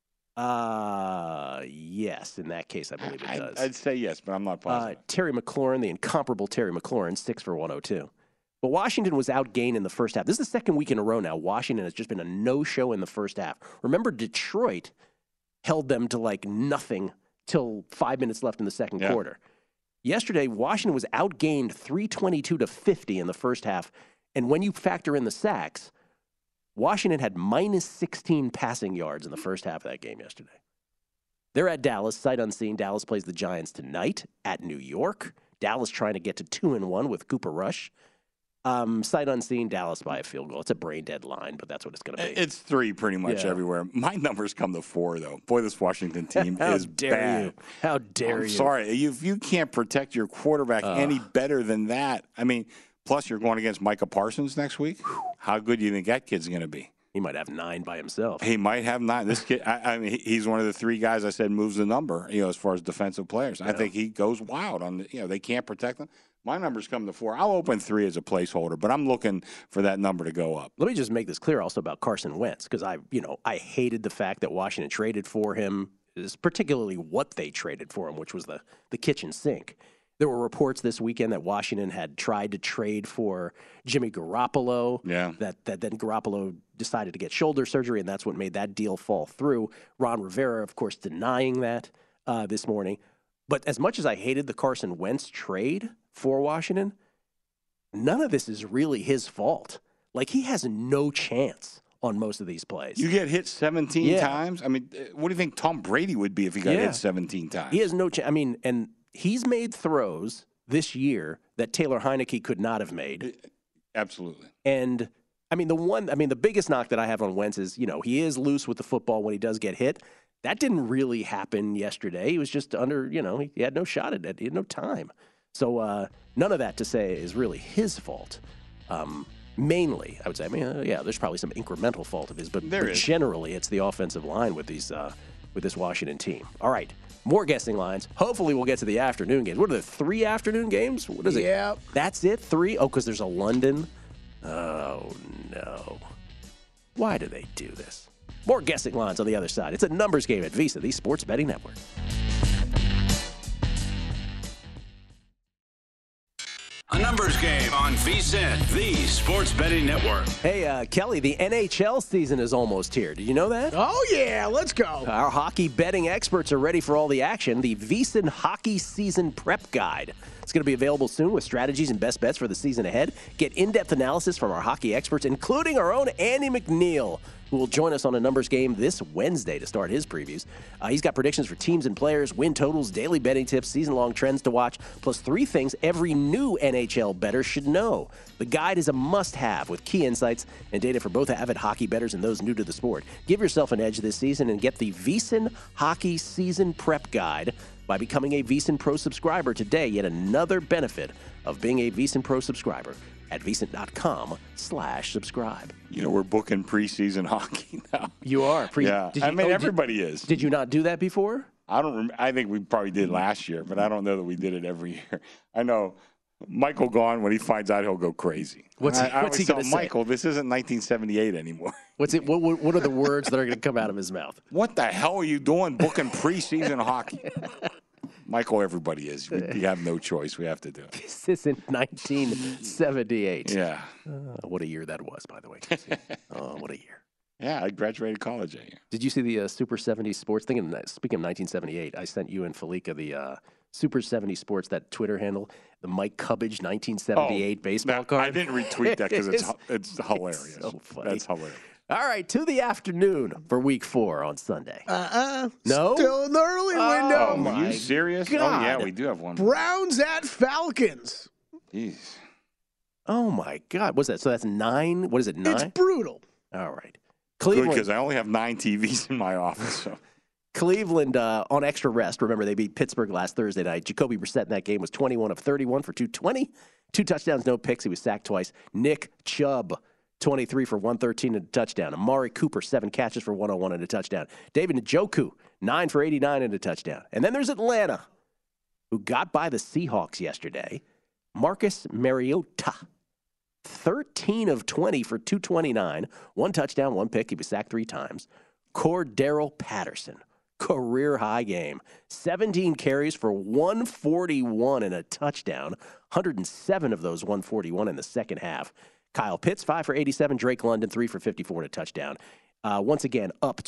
Yes. In that case, I believe it does. I'd say yes, but I'm not positive. Terry McLaurin, the incomparable Terry McLaurin, 6 for 102. But Washington was outgained in the first half. This is the second week in a row now. Washington has just been a no-show in the first half. Remember, Detroit held them to nothing till 5 minutes left in the second quarter. Yesterday, Washington was outgained 322-50 in the first half. And when you factor in the sacks, Washington had -16 passing yards in the first half of that game yesterday. They're at Dallas, sight unseen. Dallas plays the Giants tonight at New York. Dallas trying to get to 2-1 with Cooper Rush. Sight unseen, Dallas by a field goal. It's a brain dead line, but that's what it's going to be. It's 3 pretty much everywhere. My numbers come to 4, though. Boy, this Washington team is bad. How dare you? I'm sorry. You can't protect your quarterback any better than that. I mean, Plus, you're going against Micah Parsons next week. How good do you think that kid's going to be? He might have 9 by himself. He might have 9. This kid, I mean, he's one of the 3 guys I said moves the number, as far as defensive players. Yeah. I think he goes wild on they can't protect him. My numbers come to 4. I'll open 3 as a placeholder, but I'm looking for that number to go up. Let me just make this clear also about Carson Wentz, because I hated the fact that Washington traded for him, particularly what they traded for him, which was the kitchen sink. There were reports this weekend that Washington had tried to trade for Jimmy Garoppolo. Yeah. That then Garoppolo decided to get shoulder surgery, and that's what made that deal fall through. Ron Rivera, of course, denying that this morning. But as much as I hated the Carson Wentz trade for Washington, none of this is really his fault. Like, he has no chance on most of these plays. You get hit 17 times? I mean, what do you think Tom Brady would be if he got hit 17 times? He has no chance. I mean, and he's made throws this year that Taylor Heineke could not have made. Absolutely. And, the biggest knock that I have on Wentz is, he is loose with the football when he does get hit. That didn't really happen yesterday. He was just under, he had no shot at it. He had no time. So none of that to say is really his fault. Mainly, I would say, there's probably some incremental fault of his, but generally it's the offensive line with these with this Washington team. All right, more guessing lines. Hopefully we'll get to the afternoon games. What are the 3 afternoon games? What is it? Yeah. That's it? 3? Oh, because there's a London. Oh, no. Why do they do this? More guessing lines on the other side. It's a numbers game at Visa, the Sports Betting Network. A numbers game on VSiN, the Sports Betting Network. Hey, Kelly, the NHL season is almost here. Did you know that? Oh, yeah. Let's go. Our hockey betting experts are ready for all the action. The VSiN Hockey Season Prep Guide. It's going to be available soon with strategies and best bets for the season ahead. Get in-depth analysis from our hockey experts, including our own Andy McNeil, who will join us on a numbers game this Wednesday to start his previews. He's got predictions for teams and players, win totals, daily betting tips, season-long trends to watch, plus 3 things every new NHL bettor should know. The guide is a must-have with key insights and data for both avid hockey bettors and those new to the sport. Give yourself an edge this season and get the VSiN Hockey Season Prep Guide by becoming a VSiN Pro subscriber today. Yet another benefit of being a VSiN Pro subscriber at VSiN.com/subscribe. We're booking preseason hockey now. You are? Yeah. Everybody is. Did you not do that before? I don't remember. I think we probably did last year, but I don't know that we did it every year. I know Michael Gaughan, when he finds out, he'll go crazy. What's he going to say? Michael, this isn't 1978 anymore. What are the words that are going to come out of his mouth? What the hell are you doing booking preseason hockey? Michael, everybody is. We have no choice. We have to do it. This is in 1978. Yeah. What a year that was, by the way. Oh, what a year. Yeah, I graduated college that year. Did you see the Super 70 Sports thing? Speaking of 1978, I sent you and Felica the Super 70 Sports, that Twitter handle, the Mike Cubbage 1978 baseball card. I didn't retweet that because it's hilarious. It's so funny. That's hilarious. All right, to the afternoon for Week 4 on Sunday. No? Still in the early window. Oh, are you serious? God. Oh, yeah, we do have one. Browns at Falcons. Jeez. Oh, my God. What's that? So that's 9? What is it, 9? It's brutal. All right. Cleveland. Good, because I only have 9 TVs in my office. So. Cleveland on extra rest. Remember, they beat Pittsburgh last Thursday night. Jacoby Brissett in that game was 21 of 31 for 220. 2 touchdowns, no picks. He was sacked twice. Nick Chubb, 23 for 113 and a touchdown. Amari Cooper, 7 catches for 101 and a touchdown. David Njoku, 9 for 89 and a touchdown. And then there's Atlanta, who got by the Seahawks yesterday. Marcus Mariota, 13 of 20 for 229, 1 touchdown, 1 pick. He was sacked 3 times. Cordero Patterson, career high game, 17 carries for 141 and a touchdown, 107 of those 141 in the second half. Kyle Pitts, 5 for 87. Drake London, 3 for 54 and a touchdown. Once again, up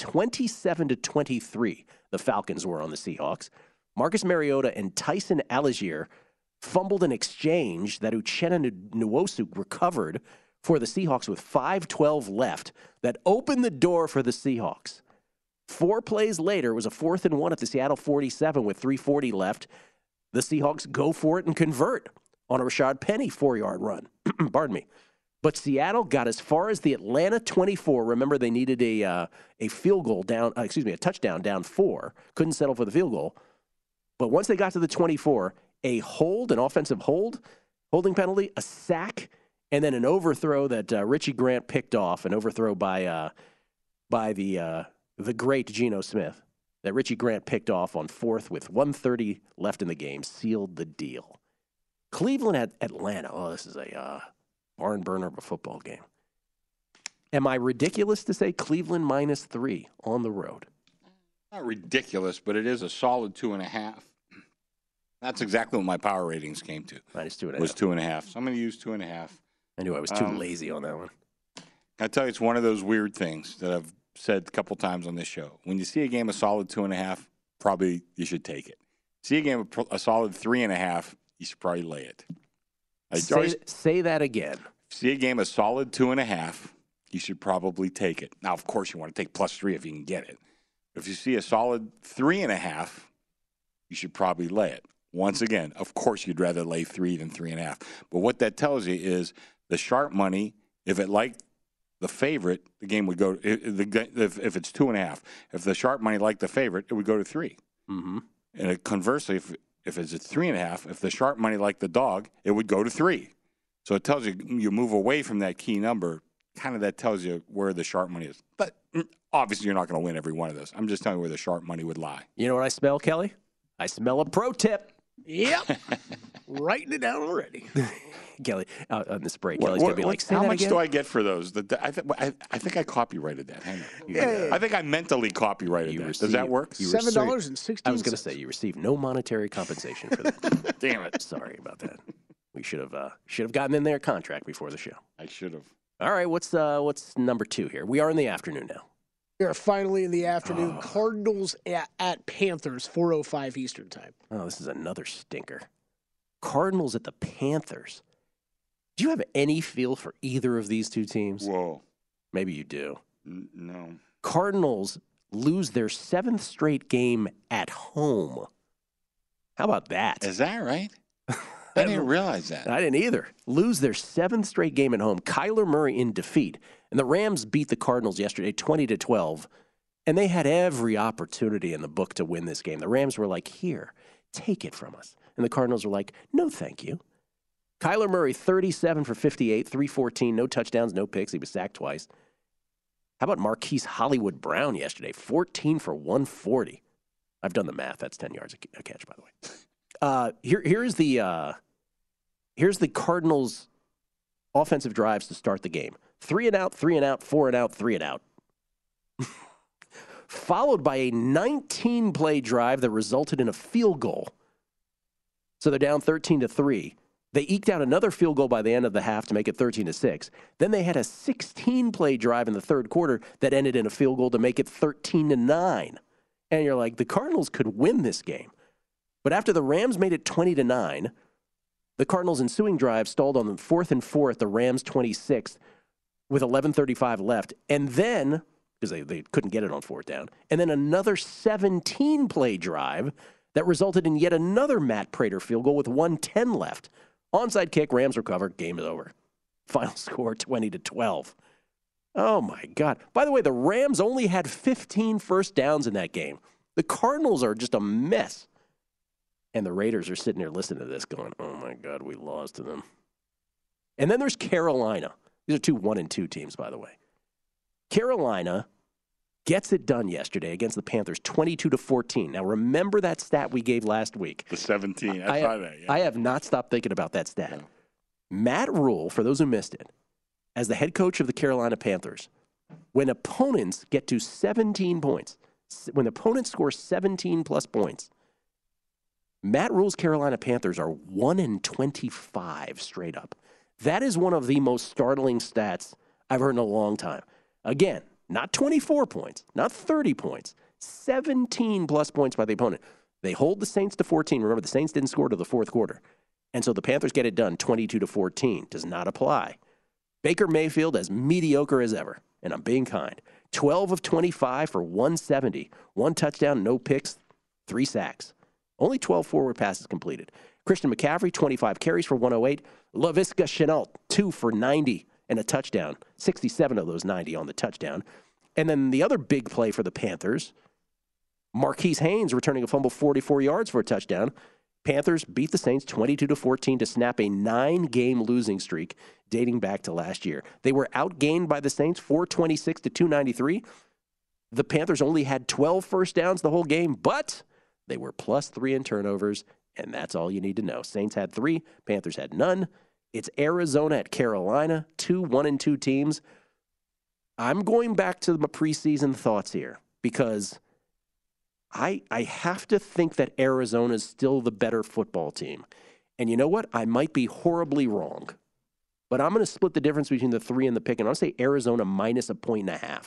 27-23, the Falcons were on the Seahawks. Marcus Mariota and Tyson Algier fumbled an exchange that Uchenna Nwosu recovered for the Seahawks with 5:12 left that opened the door for the Seahawks. 4 plays later, it was a 4th and 1 at the Seattle 47 with 3:40 left. The Seahawks go for it and convert on a Rashad Penny 4-yard run. Pardon me. But Seattle got as far as the Atlanta 24. Remember, they needed a field goal down, a touchdown down 4. Couldn't settle for the field goal. But once they got to the 24, an offensive hold, holding penalty, a sack, and then an overthrow that Richie Grant picked off, an overthrow by the great Geno Smith that Richie Grant picked off on fourth with 1:30 left in the game, sealed the deal. Cleveland at Atlanta. Oh, this is a barn burner of a football game. Am I ridiculous to say Cleveland -3 on the road? Not ridiculous, but it is a solid 2.5. That's exactly what my power ratings came to. -2.5. Was 2.5. So I'm going to use 2.5. I knew I was too lazy on that one. I tell you, it's one of those weird things that I've said a couple times on this show. When you see a game a solid 2.5, probably you should take it. See a game a solid 3.5, you should probably lay it. Say that again. See a game a solid 2.5, you should probably take it. Now, of course, you want to take +3 if you can get it. If you see a solid 3.5, you should probably lay it. Once again, of course, you'd rather lay 3 than 3.5. But what that tells you is the sharp money, if it liked the favorite, the game would go. If it's 2.5, if the sharp money liked the favorite, it would go to 3. Mm-hmm. And conversely, if it's at 3.5, if the sharp money liked the dog, it would go to 3. So it tells you move away from that key number. Kind of that tells you where the sharp money is. But obviously, you're not going to win every one of those. I'm just telling you where the sharp money would lie. You know what I smell, Kelly? I smell a pro tip. Yep. Writing it down already. Kelly, on this break, Kelly's going to be like, say how that much again? do I get for those? I think I copyrighted that. Hang on. Yeah. I think I mentally copyrighted that. Does that work? $7.16. I was going to say you receive no monetary compensation for that. Damn it. Sorry about that. We should have gotten in their contract before the show. I should have. All right, what's number 2 here? We are in the afternoon now. We are finally in the afternoon. Cardinals at Panthers, 4:05 Eastern time. Oh, this is another stinker. Cardinals at the Panthers. Do you have any feel for either of these two teams? Whoa. Maybe you do. No. Cardinals lose their 7th straight game at home. How about that? Is that right? I didn't realize that. I didn't either. Lose their 7th straight game at home. Kyler Murray in defeat. And the Rams beat the Cardinals yesterday 20-12. And they had every opportunity in the book to win this game. The Rams were like, here, take it from us. And the Cardinals were like, no, thank you. Kyler Murray, 37 for 58, 314, no touchdowns, no picks. He was sacked twice. How about Marquise Hollywood Brown yesterday? 14 for 140. I've done the math. That's 10 yards a catch, by the way. Here's the Cardinals' offensive drives to start the game. 3 and out, 3 and out, 4 and out, 3 and out. Followed by a 19-play drive that resulted in a field goal. So they're down 13-3. They eked out another field goal by the end of the half to make it 13-6. Then they had a 16-play drive in the third quarter that ended in a field goal to make it 13-9. And you're like, the Cardinals could win this game. But after the Rams made it 20-9, the Cardinals' ensuing drive stalled on the 4th and 4 at the Rams' 26th with 11:35 left. And then, because they couldn't get it on 4th down, and then another 17-play drive that resulted in yet another Matt Prater field goal with 1:10 left. Onside kick, Rams recover, game is over. Final score 20-12. Oh, my God. By the way, the Rams only had 15 first downs in that game. The Cardinals are just a mess. And the Raiders are sitting there listening to this going, oh, my God, we lost to them. And then there's Carolina. These are 2 1-2 teams, by the way. Carolina gets it done yesterday against the Panthers, 22-14. Now, remember that stat we gave last week. The 17. I saw that, yeah. I have not stopped thinking about that stat. No. Matt Rule, for those who missed it, as the head coach of the Carolina Panthers, when opponents get to 17 points, when opponents score 17-plus points, Matt Rule's Carolina Panthers are 1-25 straight up. That is one of the most startling stats I've heard in a long time. Again, not 24 points, not 30 points, 17-plus points by the opponent. They hold the Saints to 14. Remember, the Saints didn't score to the fourth quarter. And so the Panthers get it done 22-14. Does not apply. Baker Mayfield as mediocre as ever, and I'm being kind. 12 of 25 for 170. 1 touchdown, no picks, 3 sacks. Only 12 forward passes completed. Christian McCaffrey, 25 carries for 108. Laviska Shenault, 2 for 90 and a touchdown. 67 of those 90 on the touchdown. And then the other big play for the Panthers, Marquise Haynes returning a fumble 44 yards for a touchdown. Panthers beat the Saints 22-14 to snap a 9-game losing streak dating back to last year. They were outgained by the Saints 426 to 293. The Panthers only had 12 first downs the whole game, but they were +3 in turnovers, and that's all you need to know. Saints had 3, Panthers had none. It's Arizona at Carolina, 2 1-2 teams. I'm going back to my preseason thoughts here because I have to think that Arizona is still the better football team. And you know what? I might be horribly wrong, but I'm going to split the difference between the 3 and the pick, and I'll say Arizona -1.5.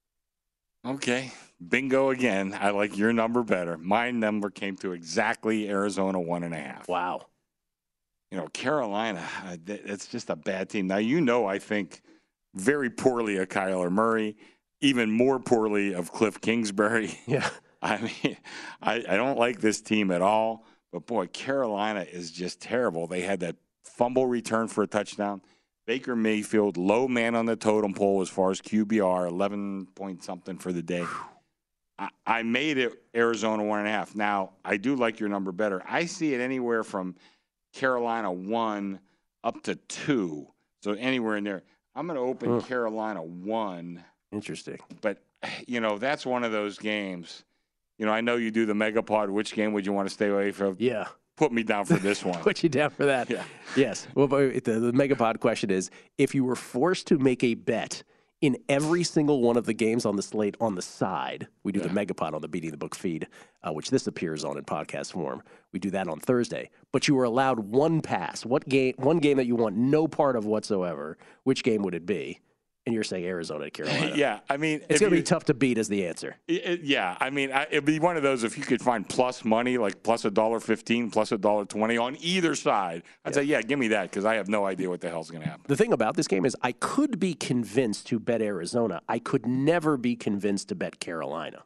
Okay, bingo again. I like your number better. My number came to exactly Arizona 1.5. Wow. You know, Carolina, it's just a bad team. Now, I think very poorly of Kyler Murray, even more poorly of Cliff Kingsbury. Yeah. I mean, I don't like this team at all. But, boy, Carolina is just terrible. They had that fumble return for a touchdown. Baker Mayfield, low man on the totem pole as far as QBR, 11 point something for the day. I made it Arizona 1.5. Now, I do like your number better. I see it anywhere from Carolina 1 up to 2. So anywhere in there. I'm going to open Carolina 1. Interesting. But, that's one of those games. I know you do the Megapod. Which game would you want to stay away from? Yeah. Put me down for this one. Put you down for that. Yeah. Yes. Well, but the Megapod question is, if you were forced to make a bet in every single one of the games on the slate on the side, we do the Megapod on the Beating the Book feed, which this appears on in podcast form. We do that on Thursday. But you were allowed one pass. One game that you want no part of whatsoever, which game would it be? And you're saying Arizona to Carolina. Yeah, I mean, it's going to be tough to beat as the answer. It'd be one of those if you could find plus money, like plus $1.15, plus $1.20 on either side. I'd say, give me that because I have no idea what the hell's going to happen. The thing about this game is I could be convinced to bet Arizona. I could never be convinced to bet Carolina.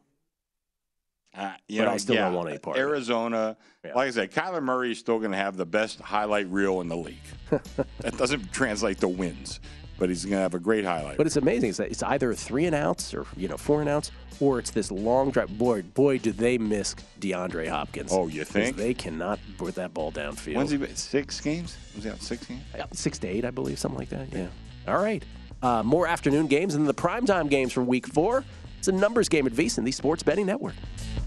I still don't want any part Arizona, like I said, Kyler Murray is still going to have the best highlight reel in the league. That doesn't translate to wins. But he's going to have a great highlight. But it's amazing. It's either 3 and outs or 4 and outs, or it's this long drive. Boy, do they miss DeAndre Hopkins. Oh, you think? They cannot put that ball downfield. When's he been? 6 games? Was he out 6 games? 6 to 8, I believe, something like that. Yeah. All right. More afternoon games and the primetime games from Week 4. It's a numbers game at VSiN, the Sports Betting Network.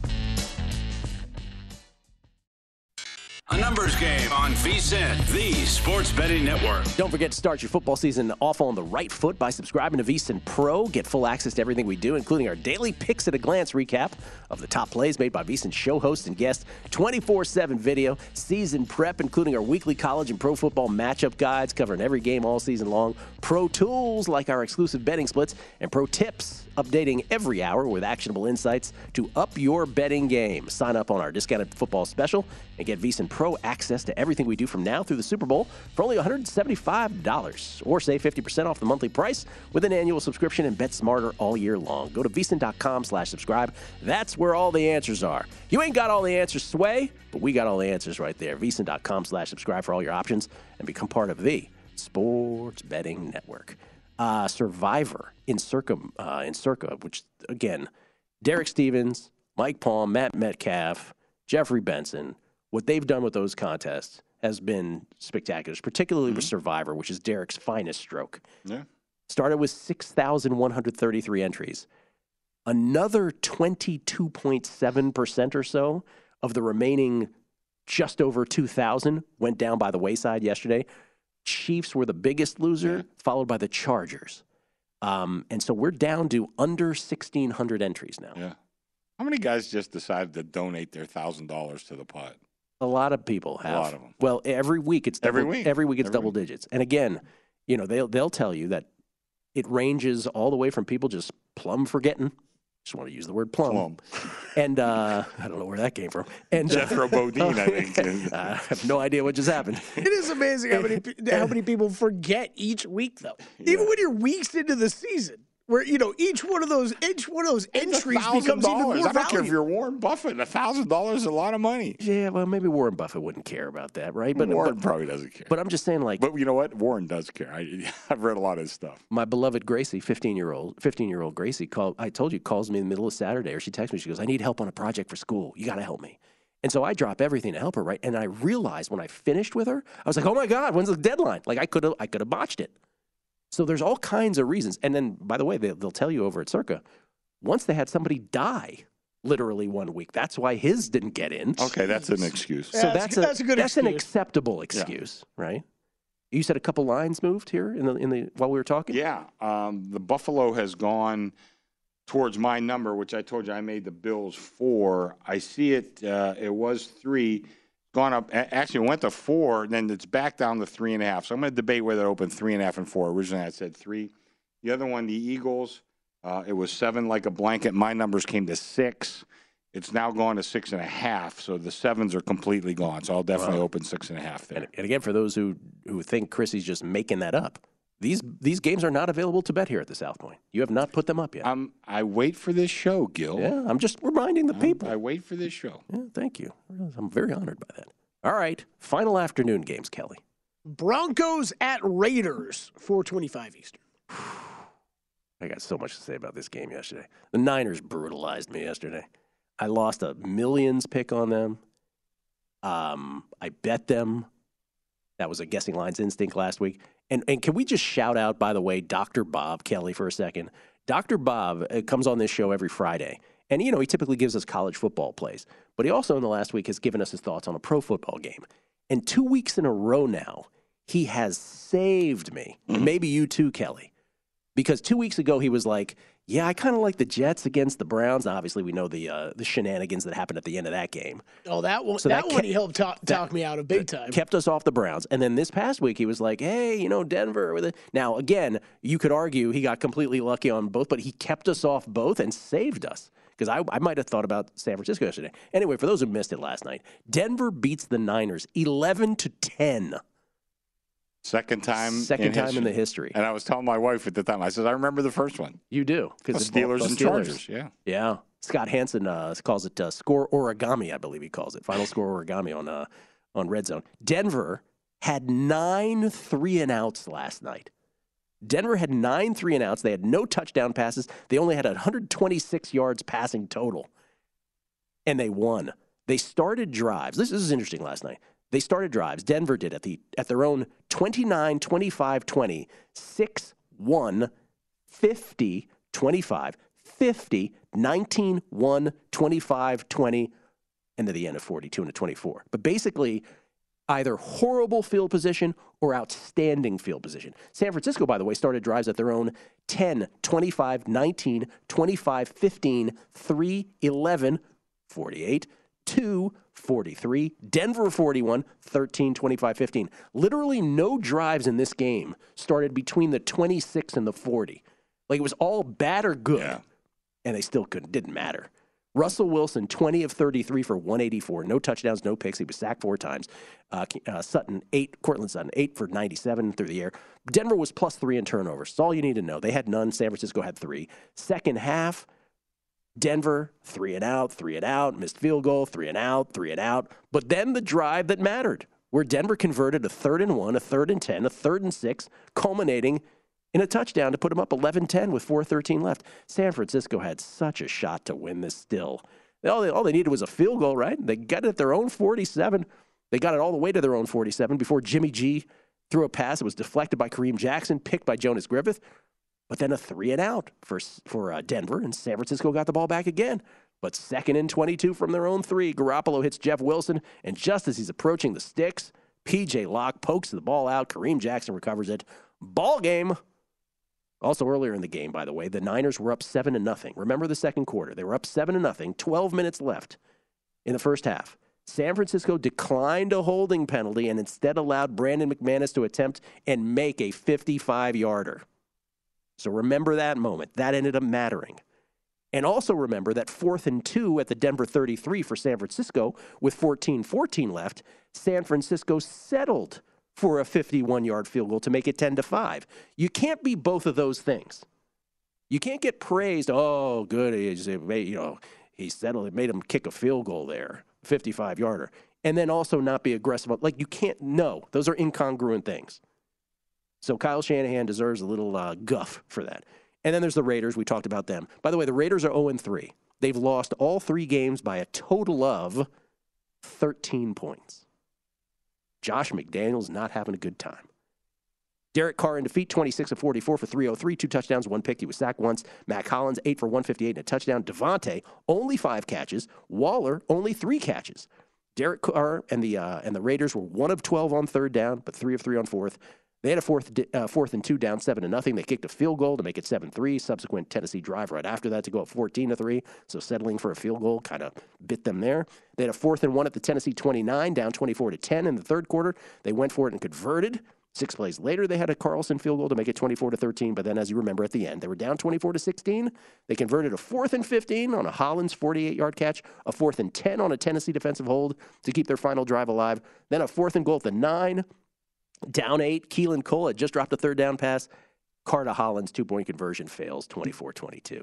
A numbers game on VSiN, the Sports Betting Network. Don't forget to start your football season off on the right foot by subscribing to VSiN Pro. Get full access to everything we do, including our daily Picks at a Glance recap of the top plays made by VSiN show hosts and guests, 24/7 video, season prep, including our weekly college and pro football matchup guides covering every game all season long, pro tools like our exclusive betting splits, and pro tips updating every hour with actionable insights to up your betting game. Sign up on our discounted football special and get VSiN Pro access to everything we do from now through the Super Bowl for only $175, or save 50% off the monthly price with an annual subscription and bet smarter all year long. Go to VSiN.com/subscribe. That's where all the answers are. You ain't got all the answers, Sway, but we got all the answers right there. VSiN.com/subscribe for all your options and become part of the Sports Betting Network. Survivor in Circa, which, again, Derek Stevens, Mike Palm, Matt Metcalf, Jeffrey Benson, what they've done with those contests has been spectacular, particularly with Survivor, which is Derek's finest stroke. Yeah. Started with 6,133 entries. Another 22.7% or so of the remaining just over 2,000 went down by the wayside yesterday. Chiefs were the biggest loser, followed by the Chargers. And so we're down to under 1,600 entries now. Yeah. How many guys just decided to donate their $1,000 to the pot? A lot of people have. A lot of them. Well, every week it's double, every week it's double digits. And again, they'll tell you that it ranges all the way from people just plumb forgetting. Just want to use the word plum. And I don't know where that came from. And Jethro Bodine, I think. I have no idea what just happened. It is amazing how many people forget each week, though. Yeah. Even when you're weeks into the season, where each one of those entries becomes even more I don't care if valuable. you're Warren Buffett. $1,000 is a lot of money. Yeah, well, maybe Warren Buffett wouldn't care about that, right? But Warren probably doesn't care. But I'm just saying, like. But you know what? Warren does care. I've read a lot of his stuff. My beloved Gracie, 15-year-old Gracie, calls me in the middle of Saturday, or she texts me. She goes, "I need help on a project for school. You got to help me." And so I drop everything to help her, right? And I realized when I finished with her, I was like, oh my God, when's the deadline? Like I could have botched it. So there's all kinds of reasons. And then, by the way, they'll tell you over at Circa, once they had somebody die literally 1 week, that's why his didn't get in. Okay, that's an excuse. So that's a good excuse. An acceptable excuse, right? You said a couple lines moved here in the while we were talking? Yeah. The Buffalo has gone towards my number, which I told you I made the Bills 4. I see it, it was 3, gone up. Actually, it went to 4, then it's back down to 3.5. So I'm going to debate whether it opened 3.5 and 4. Originally, I said 3. The other one, the Eagles, it was 7 like a blanket. My numbers came to 6. It's now gone to 6.5. So the 7s are completely gone. So I'll definitely open 6.5 there. And again, for those who think Chrissy's just making that up, these games are not available to bet here at the South Point. You have not put them up yet. I wait for this show, Gil. Yeah, I'm just reminding the people. I wait for this show. Yeah, thank you. I'm very honored by that. All right, final afternoon games, Kelly. Broncos at Raiders, 4:25 Eastern. I got so much to say about this game yesterday. The Niners brutalized me yesterday. I lost a millions pick on them. I bet them. That was a Guessing Lines instinct last week. And can we just shout out, by the way, Dr. Bob Kelly for a second? Dr. Bob comes on this show every Friday. And, he typically gives us college football plays. But he also, in the last week, has given us his thoughts on a pro football game. And 2 weeks in a row now, he has saved me. And maybe you too, Kelly. Because 2 weeks ago, he was like, yeah, I kind of like the Jets against the Browns. Now, obviously, we know the shenanigans that happened at the end of that game. Oh, that one, so that one he helped talk me out of big time. Kept us off the Browns. And then this past week, he was like, hey, Denver. With it. Now, again, you could argue he got completely lucky on both, but he kept us off both and saved us. Because I might have thought about San Francisco yesterday. Anyway, for those who missed it last night, Denver beats the Niners 11-10. Second time in the history. And I was telling my wife at the time, I said, I remember the first one. You do. Because the Steelers and Chargers, yeah. Yeah. Scott Hansen calls it score origami, I believe he calls it. Final score origami on Red Zone. Denver had 9 3-and-outs last night. Denver had 9 3-and-outs. They had no touchdown passes. They only had 126 yards passing total. And they won. They started drives. This is interesting last night. They started drives. Denver did at their own 29, 25, 20, 6, 1, 50, 25, 50, 19, 1, 25, 20, and to the end of 42 and a 24. But basically, either horrible field position or outstanding field position. San Francisco, by the way, started drives at their own 10, 25, 19, 25, 15, 3, 11, 48, 2, 43, Denver 41, 13, 25, 15. Literally no drives in this game started between the 26 and the 40. Like it was all bad or good, and they still didn't matter. Russell Wilson, 20 of 33 for 184. No touchdowns, no picks. He was sacked 4 times. Cortland Sutton, 8 for 97 through the air. Denver was +3 in turnovers. That's all you need to know. They had none. San Francisco had 3. Second half, Denver, 3-and-out, missed field goal, 3-and-out. But then the drive that mattered, where Denver converted a 3rd and 1, a 3rd and 10, a 3rd and 6, culminating in a touchdown to put them up 11-10 with 4:13 left. San Francisco had such a shot to win this still. All they needed was a field goal, right? They got it at their own 47. They got it all the way to their own 47 before Jimmy G threw a pass. It was deflected by Kareem Jackson, picked by Jonas Griffith. But then a 3-and-out for Denver, and San Francisco got the ball back again. But 2nd and 22 from their own 3. Garoppolo hits Jeff Wilson, and just as he's approaching the sticks, P.J. Locke pokes the ball out. Kareem Jackson recovers it. Ball game. Also earlier in the game, by the way, the Niners were up 7-0. Remember the second quarter. They were up 7-0, 12 minutes left in the first half. San Francisco declined a holding penalty and instead allowed Brandon McManus to attempt and make a 55-yarder. So remember that moment. That ended up mattering. And also remember that 4th and 2 at the Denver 33 for San Francisco with 14-14 left, San Francisco settled for a 51-yard field goal to make it 10-5. You can't be both of those things. You can't get praised, oh, good, he settled, it made him kick a field goal there, 55-yarder, and then also not be aggressive. Like, you can't, no, those are incongruent things. So Kyle Shanahan deserves a little guff for that. And then there's the Raiders. We talked about them. By the way, the Raiders are 0-3. They've lost all 3 games by a total of 13 points. Josh McDaniels not having a good time. Derek Carr in defeat, 26 of 44 for 303, 2 touchdowns, 1 pick. He was sacked once. Mac Hollins, 8 for 158 and a touchdown. Devontae, only 5 catches. Waller, only 3 catches. Derek Carr and the Raiders were 1 of 12 on third down, but 3 of 3 on fourth. They had a fourth and 2 down 7-0. They kicked a field goal to make it 7-3. Subsequent Tennessee drive right after that to go up 14-3. So settling for a field goal kind of bit them there. They had a 4th and 1 at the Tennessee 29, down 24-10 in the third quarter. They went for it and converted. 6 plays later, they had a Carlson field goal to make it 24-13. But then, as you remember, at the end, they were down 24-16. They converted a 4th and 15 on a Hollins 48-yard catch, a 4th and 10 on a Tennessee defensive hold to keep their final drive alive. Then a 4th and goal at the 9. Down 8, Keelan Cole had just dropped a third down pass. Carter Hollins' 2-point conversion fails, 24-22.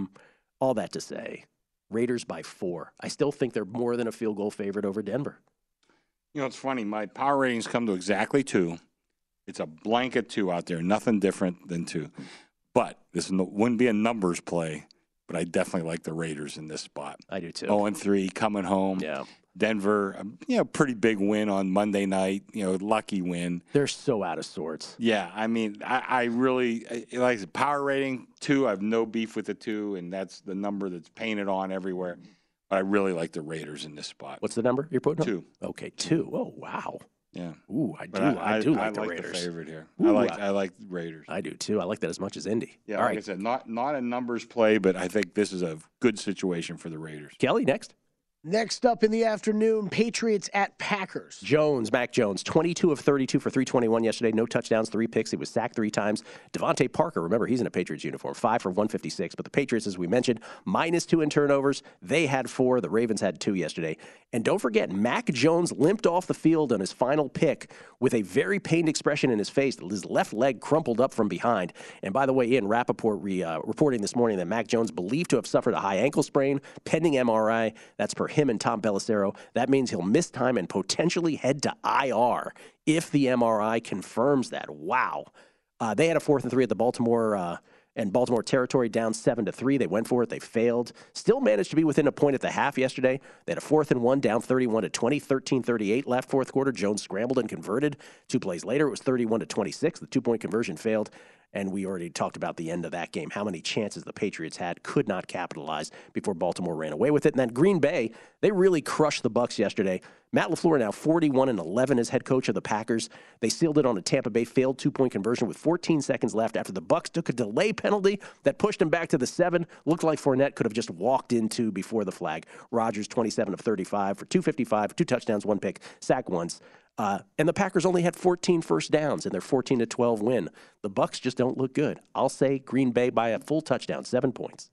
All that to say, Raiders by 4. I still think they're more than a field goal favorite over Denver. You know, it's funny. My power ratings come to exactly 2. It's a blanket 2 out there, nothing different than 2. But this wouldn't be a numbers play, but I definitely like the Raiders in this spot. I do too. 0-3 coming home. Yeah. Denver, pretty big win on Monday night, lucky win. They're so out of sorts. Yeah, I mean, I really, like the power rating 2, I have no beef with the 2, and that's the number that's painted on everywhere. But I really like the Raiders in this spot. What's the number you're putting 2. On? Okay, 2. Oh, wow. Yeah. Ooh, I do like the Raiders. The favorite here. Ooh, I like the Raiders. I do too. I like that as much as Indy. Yeah, all like right. I said, not a numbers play, but I think this is a good situation for the Raiders. Kelly, next. Next up in the afternoon, Patriots at Packers. Mac Jones, 22 of 32 for 321 yesterday. No touchdowns, 3 picks. He was sacked 3 times. Devontae Parker, remember, he's in a Patriots uniform, 5 for 156. But the Patriots, as we mentioned, -2 in turnovers. They had 4. The Ravens had 2 yesterday. And don't forget, Mac Jones limped off the field on his final pick with a very pained expression in his face. His left leg crumpled up from behind. And by the way, Ian Rappaport reporting this morning that Mac Jones believed to have suffered a high ankle sprain, pending MRI. That's per him and Tom Pelissero. That means he'll miss time and potentially head to IR if the MRI confirms that. Wow. They had a 4th and 3 at the Baltimore territory, down 7-3. They went for it. They failed. Still managed to be within a point at the half yesterday. They had a 4th and 1, down 31-20, 13-38 left fourth quarter. Jones scrambled and converted. 2 plays later, it was 31-26. The 2-point conversion failed. And we already talked about the end of that game, how many chances the Patriots had, could not capitalize before Baltimore ran away with it. And then Green Bay, they really crushed the Bucs yesterday. Matt LaFleur now 41-11 as head coach of the Packers. They sealed it on a Tampa Bay failed 2-point conversion with 14 seconds left after the Bucs took a delay penalty that pushed them back to the 7. Looked like Fournette could have just walked into before the flag. Rodgers 27 of 35 for 255, 2 touchdowns, 1 pick, sack once. And the Packers only had 14 first downs in their 14-12 win. The Bucs just don't look good. I'll say Green Bay by a full touchdown, 7 points.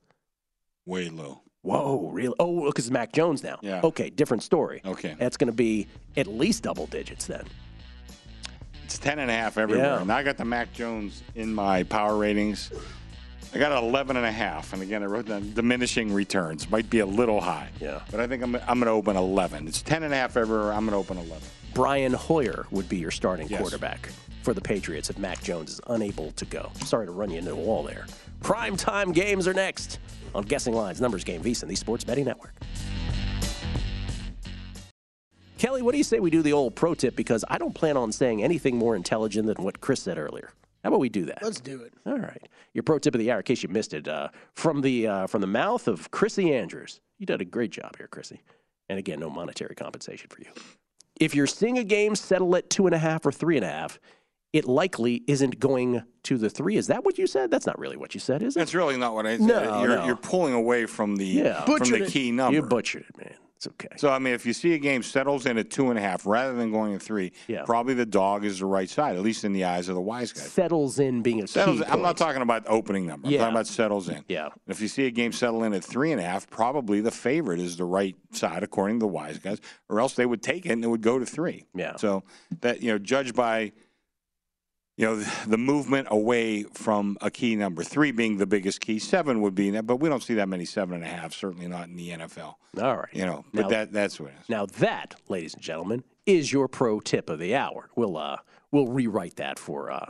Way low. Whoa, really? Oh, look, it's Mac Jones now. Yeah. Okay, different story. Okay. That's going to be at least double digits then. It's 10.5 everywhere. Yeah. And I got the Mac Jones in my power ratings. I got 11.5, and again, I wrote down diminishing returns. Might be a little high. Yeah. But I think I'm going to open 11. It's 10.5 everywhere. I'm going to open 11. Brian Hoyer would be your starting Yes. quarterback for the Patriots if Mac Jones is unable to go. Sorry to run you into a wall there. Primetime games are next on Guessing Lines, Numbers Game, VSiN, the Sports Betting Network. Kelly, what do you say we do the old pro tip? Because I don't plan on saying anything more intelligent than what Chris said earlier. How about we do that? Let's do it. All right. Your pro tip of the hour, in case you missed it, from the mouth of Chrissy Andrews. You did a great job here, Chrissy. And again, no monetary compensation for you. If you're seeing a game settle at 2.5 or 3.5, it likely isn't going to the 3. Is that what you said? That's not really what you said, is it? That's really not what I said. No, You're pulling away from the key number. You butchered it, man. It's okay. So, I mean, if you see a game settles in at 2.5 rather than going to 3, probably the dog is the right side, at least in the eyes of the wise guy. Settles in being a key point. I'm not talking about opening number. I'm talking about settles in. Yeah. If you see a game settle in at 3.5, probably the favorite is the right side, according to the wise guys, or else they would take it and it would go to 3. Yeah. So, that judged by the movement away from a key number, 3 being the biggest key, 7 would be that, but we don't see that many 7.5, certainly not in the NFL. All right. But that's what it is. Now that, ladies and gentlemen, is your pro tip of the hour. We'll rewrite that for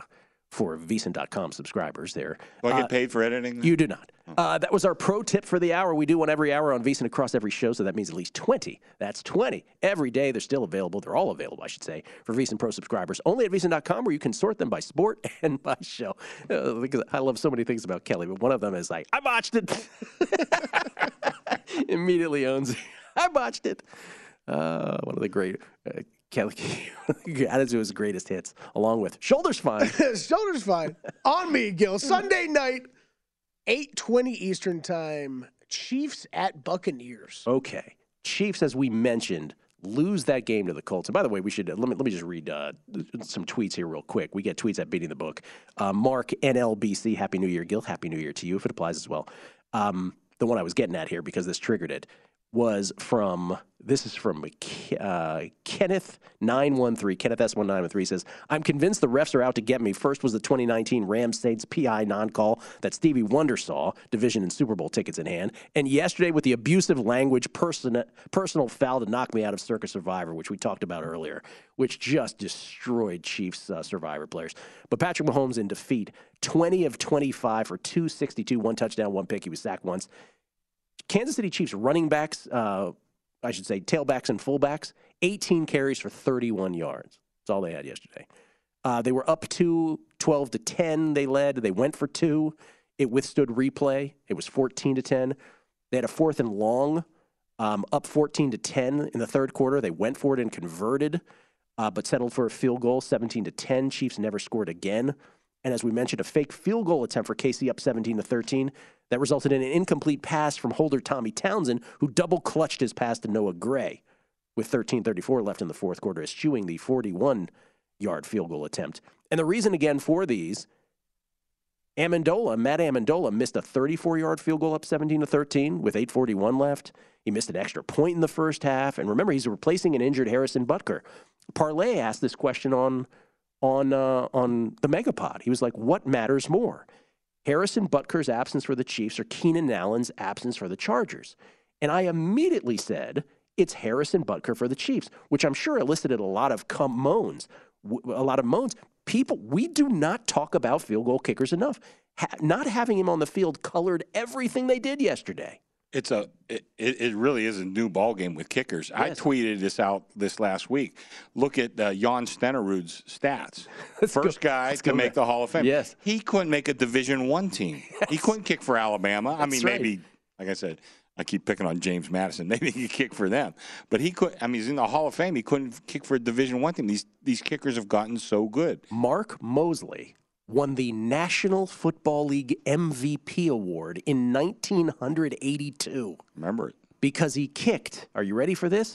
for VSiN.com subscribers there. Do I get paid for editing? You do not. That was our pro tip for the hour. We do one every hour on VSiN across every show, so that means at least 20. That's 20 every day. They're still available. They're all available, I should say, for VSiN Pro subscribers. Only at VSiN.com, where you can sort them by sport and by show. Because I love so many things about Kelly, but one of them is like, I botched it. Immediately owns it. I botched it. One of the great... Kelly added to his greatest hits, along with Shoulders Fine. Shoulders Fine. On me, Gil. Sunday night, 8:20 Eastern Time. Chiefs at Buccaneers. Okay. Chiefs, as we mentioned, lose that game to the Colts. And by the way, we should let me just read some tweets here real quick. We get tweets at Beating the Book. Mark NLBC, Happy New Year, Gil. Happy New Year to you, if it applies as well. The one I was getting at here, because this triggered it, was from Kenneth913. Kenneth S1913 says, I'm convinced the refs are out to get me. First was the 2019 Rams-Saints PI non-call that Stevie Wonder saw, division and Super Bowl tickets in hand. And yesterday with the abusive language personal foul to knock me out of Circus Survivor, which we talked about earlier, which just destroyed Chiefs Survivor players. But Patrick Mahomes in defeat, 20 of 25 for 262, 1 touchdown, 1 pick. He was sacked once. Kansas City Chiefs running backs, I should say tailbacks and fullbacks, 18 carries for 31 yards. That's all they had yesterday. They were up 12-10. They led. They went for 2. It withstood replay. It was 14-10. They had a 4th and long, up 14-10 in the third quarter. They went for it and converted, but settled for a field goal, 17-10. Chiefs never scored again. And as we mentioned, a fake field goal attempt for KC up 17-13. That resulted in an incomplete pass from holder Tommy Townsend, who double-clutched his pass to Noah Gray with 13:34 left in the fourth quarter, eschewing the 41-yard field goal attempt. And the reason, again, for these, Matt Amendola missed a 34-yard field goal up 17-13 with 8:41 left. He missed an extra point in the first half. And remember, he's replacing an injured Harrison Butker. Parlay asked this question on the Megapod. He was like, what matters more? Harrison Butker's absence for the Chiefs or Keenan Allen's absence for the Chargers? And I immediately said, it's Harrison Butker for the Chiefs, which I'm sure elicited a lot of moans. People, we do not talk about field goal kickers enough. Not having him on the field colored everything they did yesterday. It really is a new ballgame with kickers. Yes. I tweeted this out this last week. Look at Jan Stenerud's stats. First guy to make the Hall of Fame. Yes. He couldn't make a Division I team. Yes. He couldn't kick for Alabama. That's right. Maybe, like I said, I keep picking on James Madison. Maybe he could kick for them. But he could. He's in the Hall of Fame. He couldn't kick for a Division I team. These kickers have gotten so good. Mark Mosley won the National Football League MVP award in 1982. Remember it. Because he kicked, are you ready for this?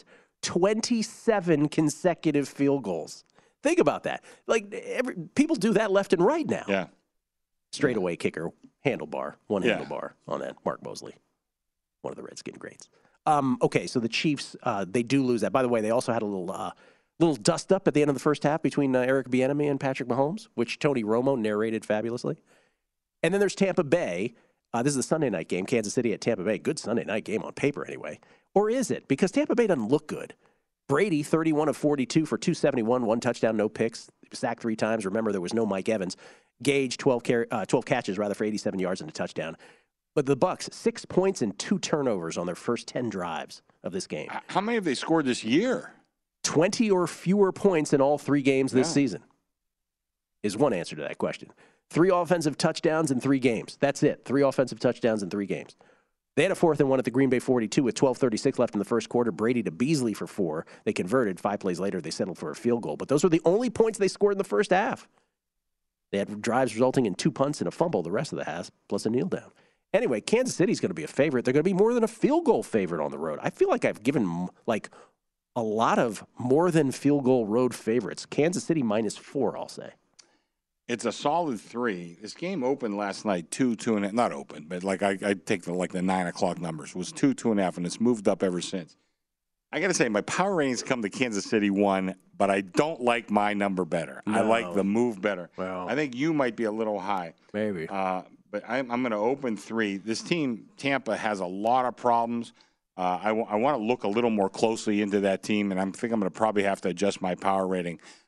27 consecutive field goals. Think about that. People do that left and right now. Yeah. Straightaway kicker, handlebar, handlebar on that. Mark Mosley, one of the Redskin greats. Okay, so the Chiefs, they do lose that. By the way, they also had a little dust up at the end of the first half between Eric Bieniemy and Patrick Mahomes, which Tony Romo narrated fabulously. And then there's Tampa Bay. This is a Sunday night game, Kansas City at Tampa Bay. Good Sunday night game on paper anyway. Or is it? Because Tampa Bay doesn't look good. Brady, 31 of 42 for 271, 1 touchdown, no picks. Sacked 3 times. Remember, there was no Mike Evans. Gage, 12 catches for 87 yards and a touchdown. But the Bucs, 6 points and 2 turnovers on their first 10 drives of this game. How many have they scored this year? 20 or fewer points in all 3 games this season is one answer to that question. 3 offensive touchdowns in 3 games. That's it. 3 offensive touchdowns in 3 games. They had a 4th and 1 at the Green Bay 42 with 12:36 left in the first quarter. Brady to Beasley for 4. They converted. 5 plays later, they settled for a field goal. But those were the only points they scored in the first half. They had drives resulting in 2 punts and a fumble the rest of the half, plus a kneel down. Anyway, Kansas City's going to be a favorite. They're going to be more than a field goal favorite on the road. I feel like I've given a lot of more than field goal road favorites. Kansas City -4, I'll say. It's a solid 3. This game opened last night 2.5. Not open, but I take the 9 o'clock numbers. It was 2.5, and it's moved up ever since. I got to say, my power ratings come to Kansas City 1, but I don't like my number better. No. I like the move better. Well, I think you might be a little high. Maybe. But I'm going to open 3. This team, Tampa, has a lot of problems. I want to look a little more closely into that team, and I think I'm going to probably have to adjust my power rating.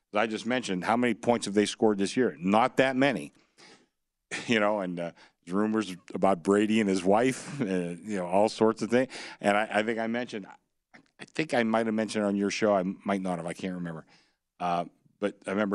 As I just mentioned, how many points have they scored this year? Not that many. And rumors about Brady and his wife, all sorts of things. And I think I might have mentioned on your show. I might not have. I can't remember. But I remember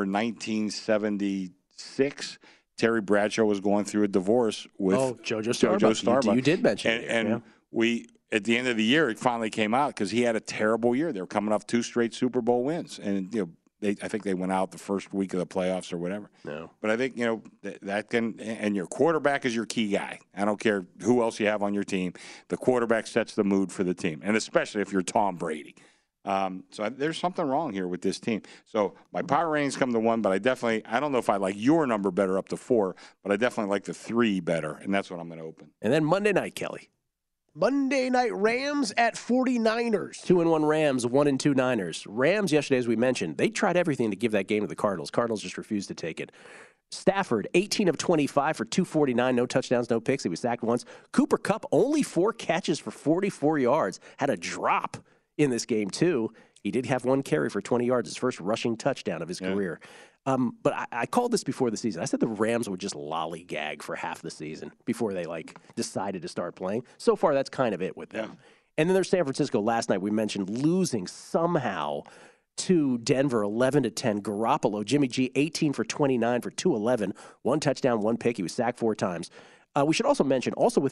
1976, Terry Bradshaw was going through a divorce with JoJo Starbuck. You did mention it. And we, at the end of the year, it finally came out because he had a terrible year. They were coming off 2 straight Super Bowl wins. And, I think they went out the first week of the playoffs or whatever. No. But I think, that can – and your quarterback is your key guy. I don't care who else you have on your team. The quarterback sets the mood for the team, and especially if you're Tom Brady. There's something wrong here with this team. So my power ratings come to 1, but I don't know if I like your number better up to 4, but I definitely like the 3 better, and that's what I'm going to open. And then Monday night, Kelly. Monday night Rams at 49ers. 2-1 Rams, 1-2 Niners. Rams yesterday, as we mentioned, they tried everything to give that game to the Cardinals. Cardinals just refused to take it. Stafford, 18 of 25 for 249, no touchdowns, no picks. He was sacked once. Cooper Kupp, only 4 catches for 44 yards. Had a drop in this game, too. He did have 1 carry for 20 yards, his first rushing touchdown of his career. But I called this before the season. I said the Rams would just lollygag for half the season before they decided to start playing. So far, that's kind of it with them. And then there's San Francisco last night. We mentioned losing somehow to Denver, 11-10. Garoppolo, Jimmy G, 18 for 29 for 211, 1 touchdown, 1 pick. He was sacked 4 times. We should also mention, with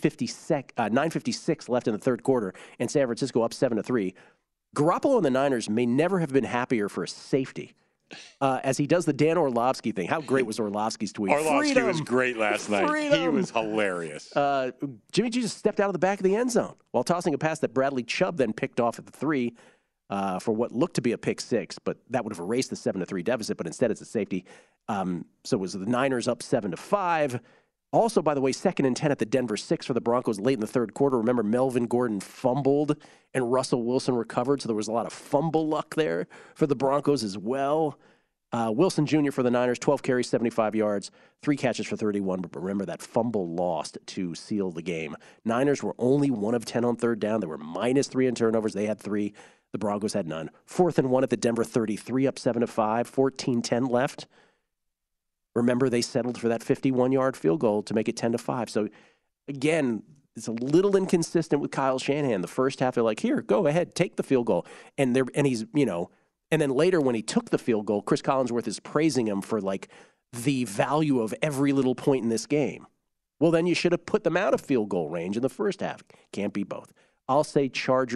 9:56 left in the third quarter, and San Francisco up 7-3, Garoppolo and the Niners may never have been happier for a safety. As he does the Dan Orlovsky thing. How great was Orlovsky's tweet? Orlovsky was great last night. He was hilarious. Jimmy G just stepped out of the back of the end zone while tossing a pass that Bradley Chubb then picked off at the 3 for what looked to be a pick 6, but that would have erased the 7-3 deficit, but instead it's a safety. So it was the Niners up 7-5. Also, by the way, 2nd and 10 at the Denver 6 for the Broncos late in the third quarter. Remember, Melvin Gordon fumbled and Russell Wilson recovered, so there was a lot of fumble luck there for the Broncos as well. Wilson Jr. for the Niners, 12 carries, 75 yards, 3 catches for 31, but remember that fumble lost to seal the game. Niners were only 1 of 10 on third down. They were -3 in turnovers. They had 3. The Broncos had none. 4th and 1 at the Denver 33, up 7-5, 14-10 left. Remember, they settled for that 51-yard field goal to make it 10-5. So, again, it's a little inconsistent with Kyle Shanahan. The first half, they're like, here, go ahead, take the field goal. And he's, and then later when he took the field goal, Chris Collinsworth is praising him for, the value of every little point in this game. Well, then you should have put them out of field goal range in the first half. Can't be both. I'll say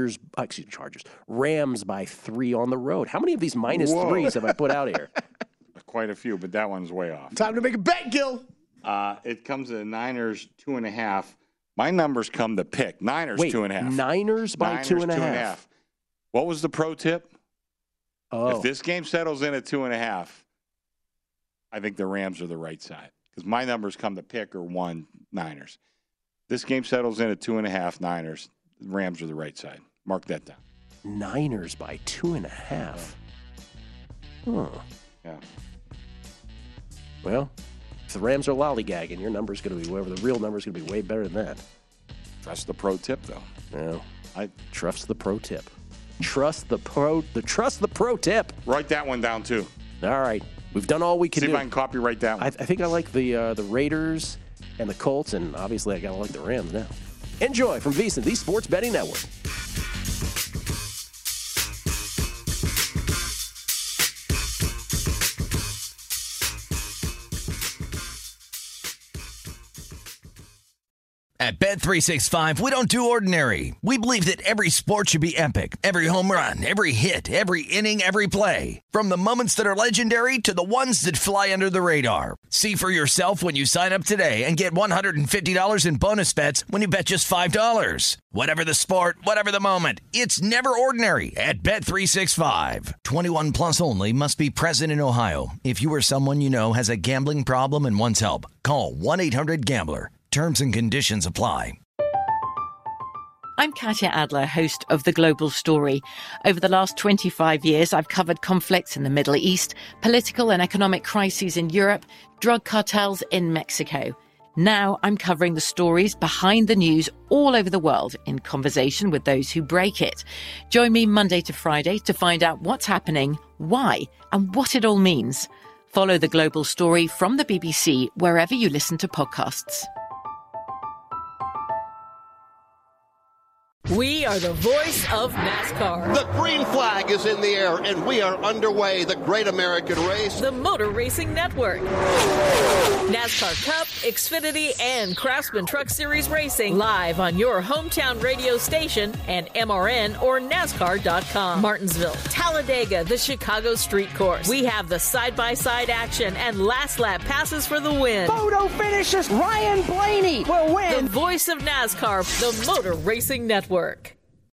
Rams by 3 on the road. How many of these -3s have I put out here? Quite a few, but that one's way off. Time to make a bet, Gil. It comes to the Niners 2.5. My numbers come to pick. Niners 2.5. Niners by 2.5. What was the pro tip? Oh. If this game settles in at 2.5, I think the Rams are the right side because my numbers come to pick or 1 Niners. This game settles in at 2.5 Niners. The Rams are the right side. Mark that down. Niners by 2.5. Huh. Yeah. Well, if the Rams are lollygagging, your number's going to be whatever. The real number's going to be way better than that. Trust the pro tip, though. No, I trust the pro tip. Trust the pro tip. Write that one down too. All right, we've done all we can do. See if I can copyright that one. I think I like the Raiders and the Colts, and obviously I gotta like the Rams now. Enjoy from VSiN, the Sports Betting Network. At Bet365, we don't do ordinary. We believe that every sport should be epic. Every home run, every hit, every inning, every play. From the moments that are legendary to the ones that fly under the radar. See for yourself when you sign up today and get $150 in bonus bets when you bet just $5. Whatever the sport, whatever the moment, it's never ordinary at Bet365. 21 plus only. Must be present in Ohio. If you or someone you know has a gambling problem and wants help, call 1-800-GAMBLER. Terms and conditions apply. I'm Katya Adler, host of The Global Story. Over the last 25 years, I've covered conflicts in the Middle East, political and economic crises in Europe, drug cartels in Mexico. Now I'm covering the stories behind the news all over the world in conversation with those who break it. Join me Monday to Friday to find out what's happening, why, and what it all means. Follow The Global Story from the BBC wherever you listen to podcasts. We are the voice of NASCAR. The green flag is in the air, and we are underway. The Great American Race. The Motor Racing Network. NASCAR Cup, Xfinity, and Craftsman Truck Series Racing live on your hometown radio station and MRN or NASCAR.com. Martinsville, Talladega, the Chicago Street Course. We have the side-by-side action and last lap passes for the win. Photo finishes. Ryan Blaney will win. The voice of NASCAR, the Motor Racing Network.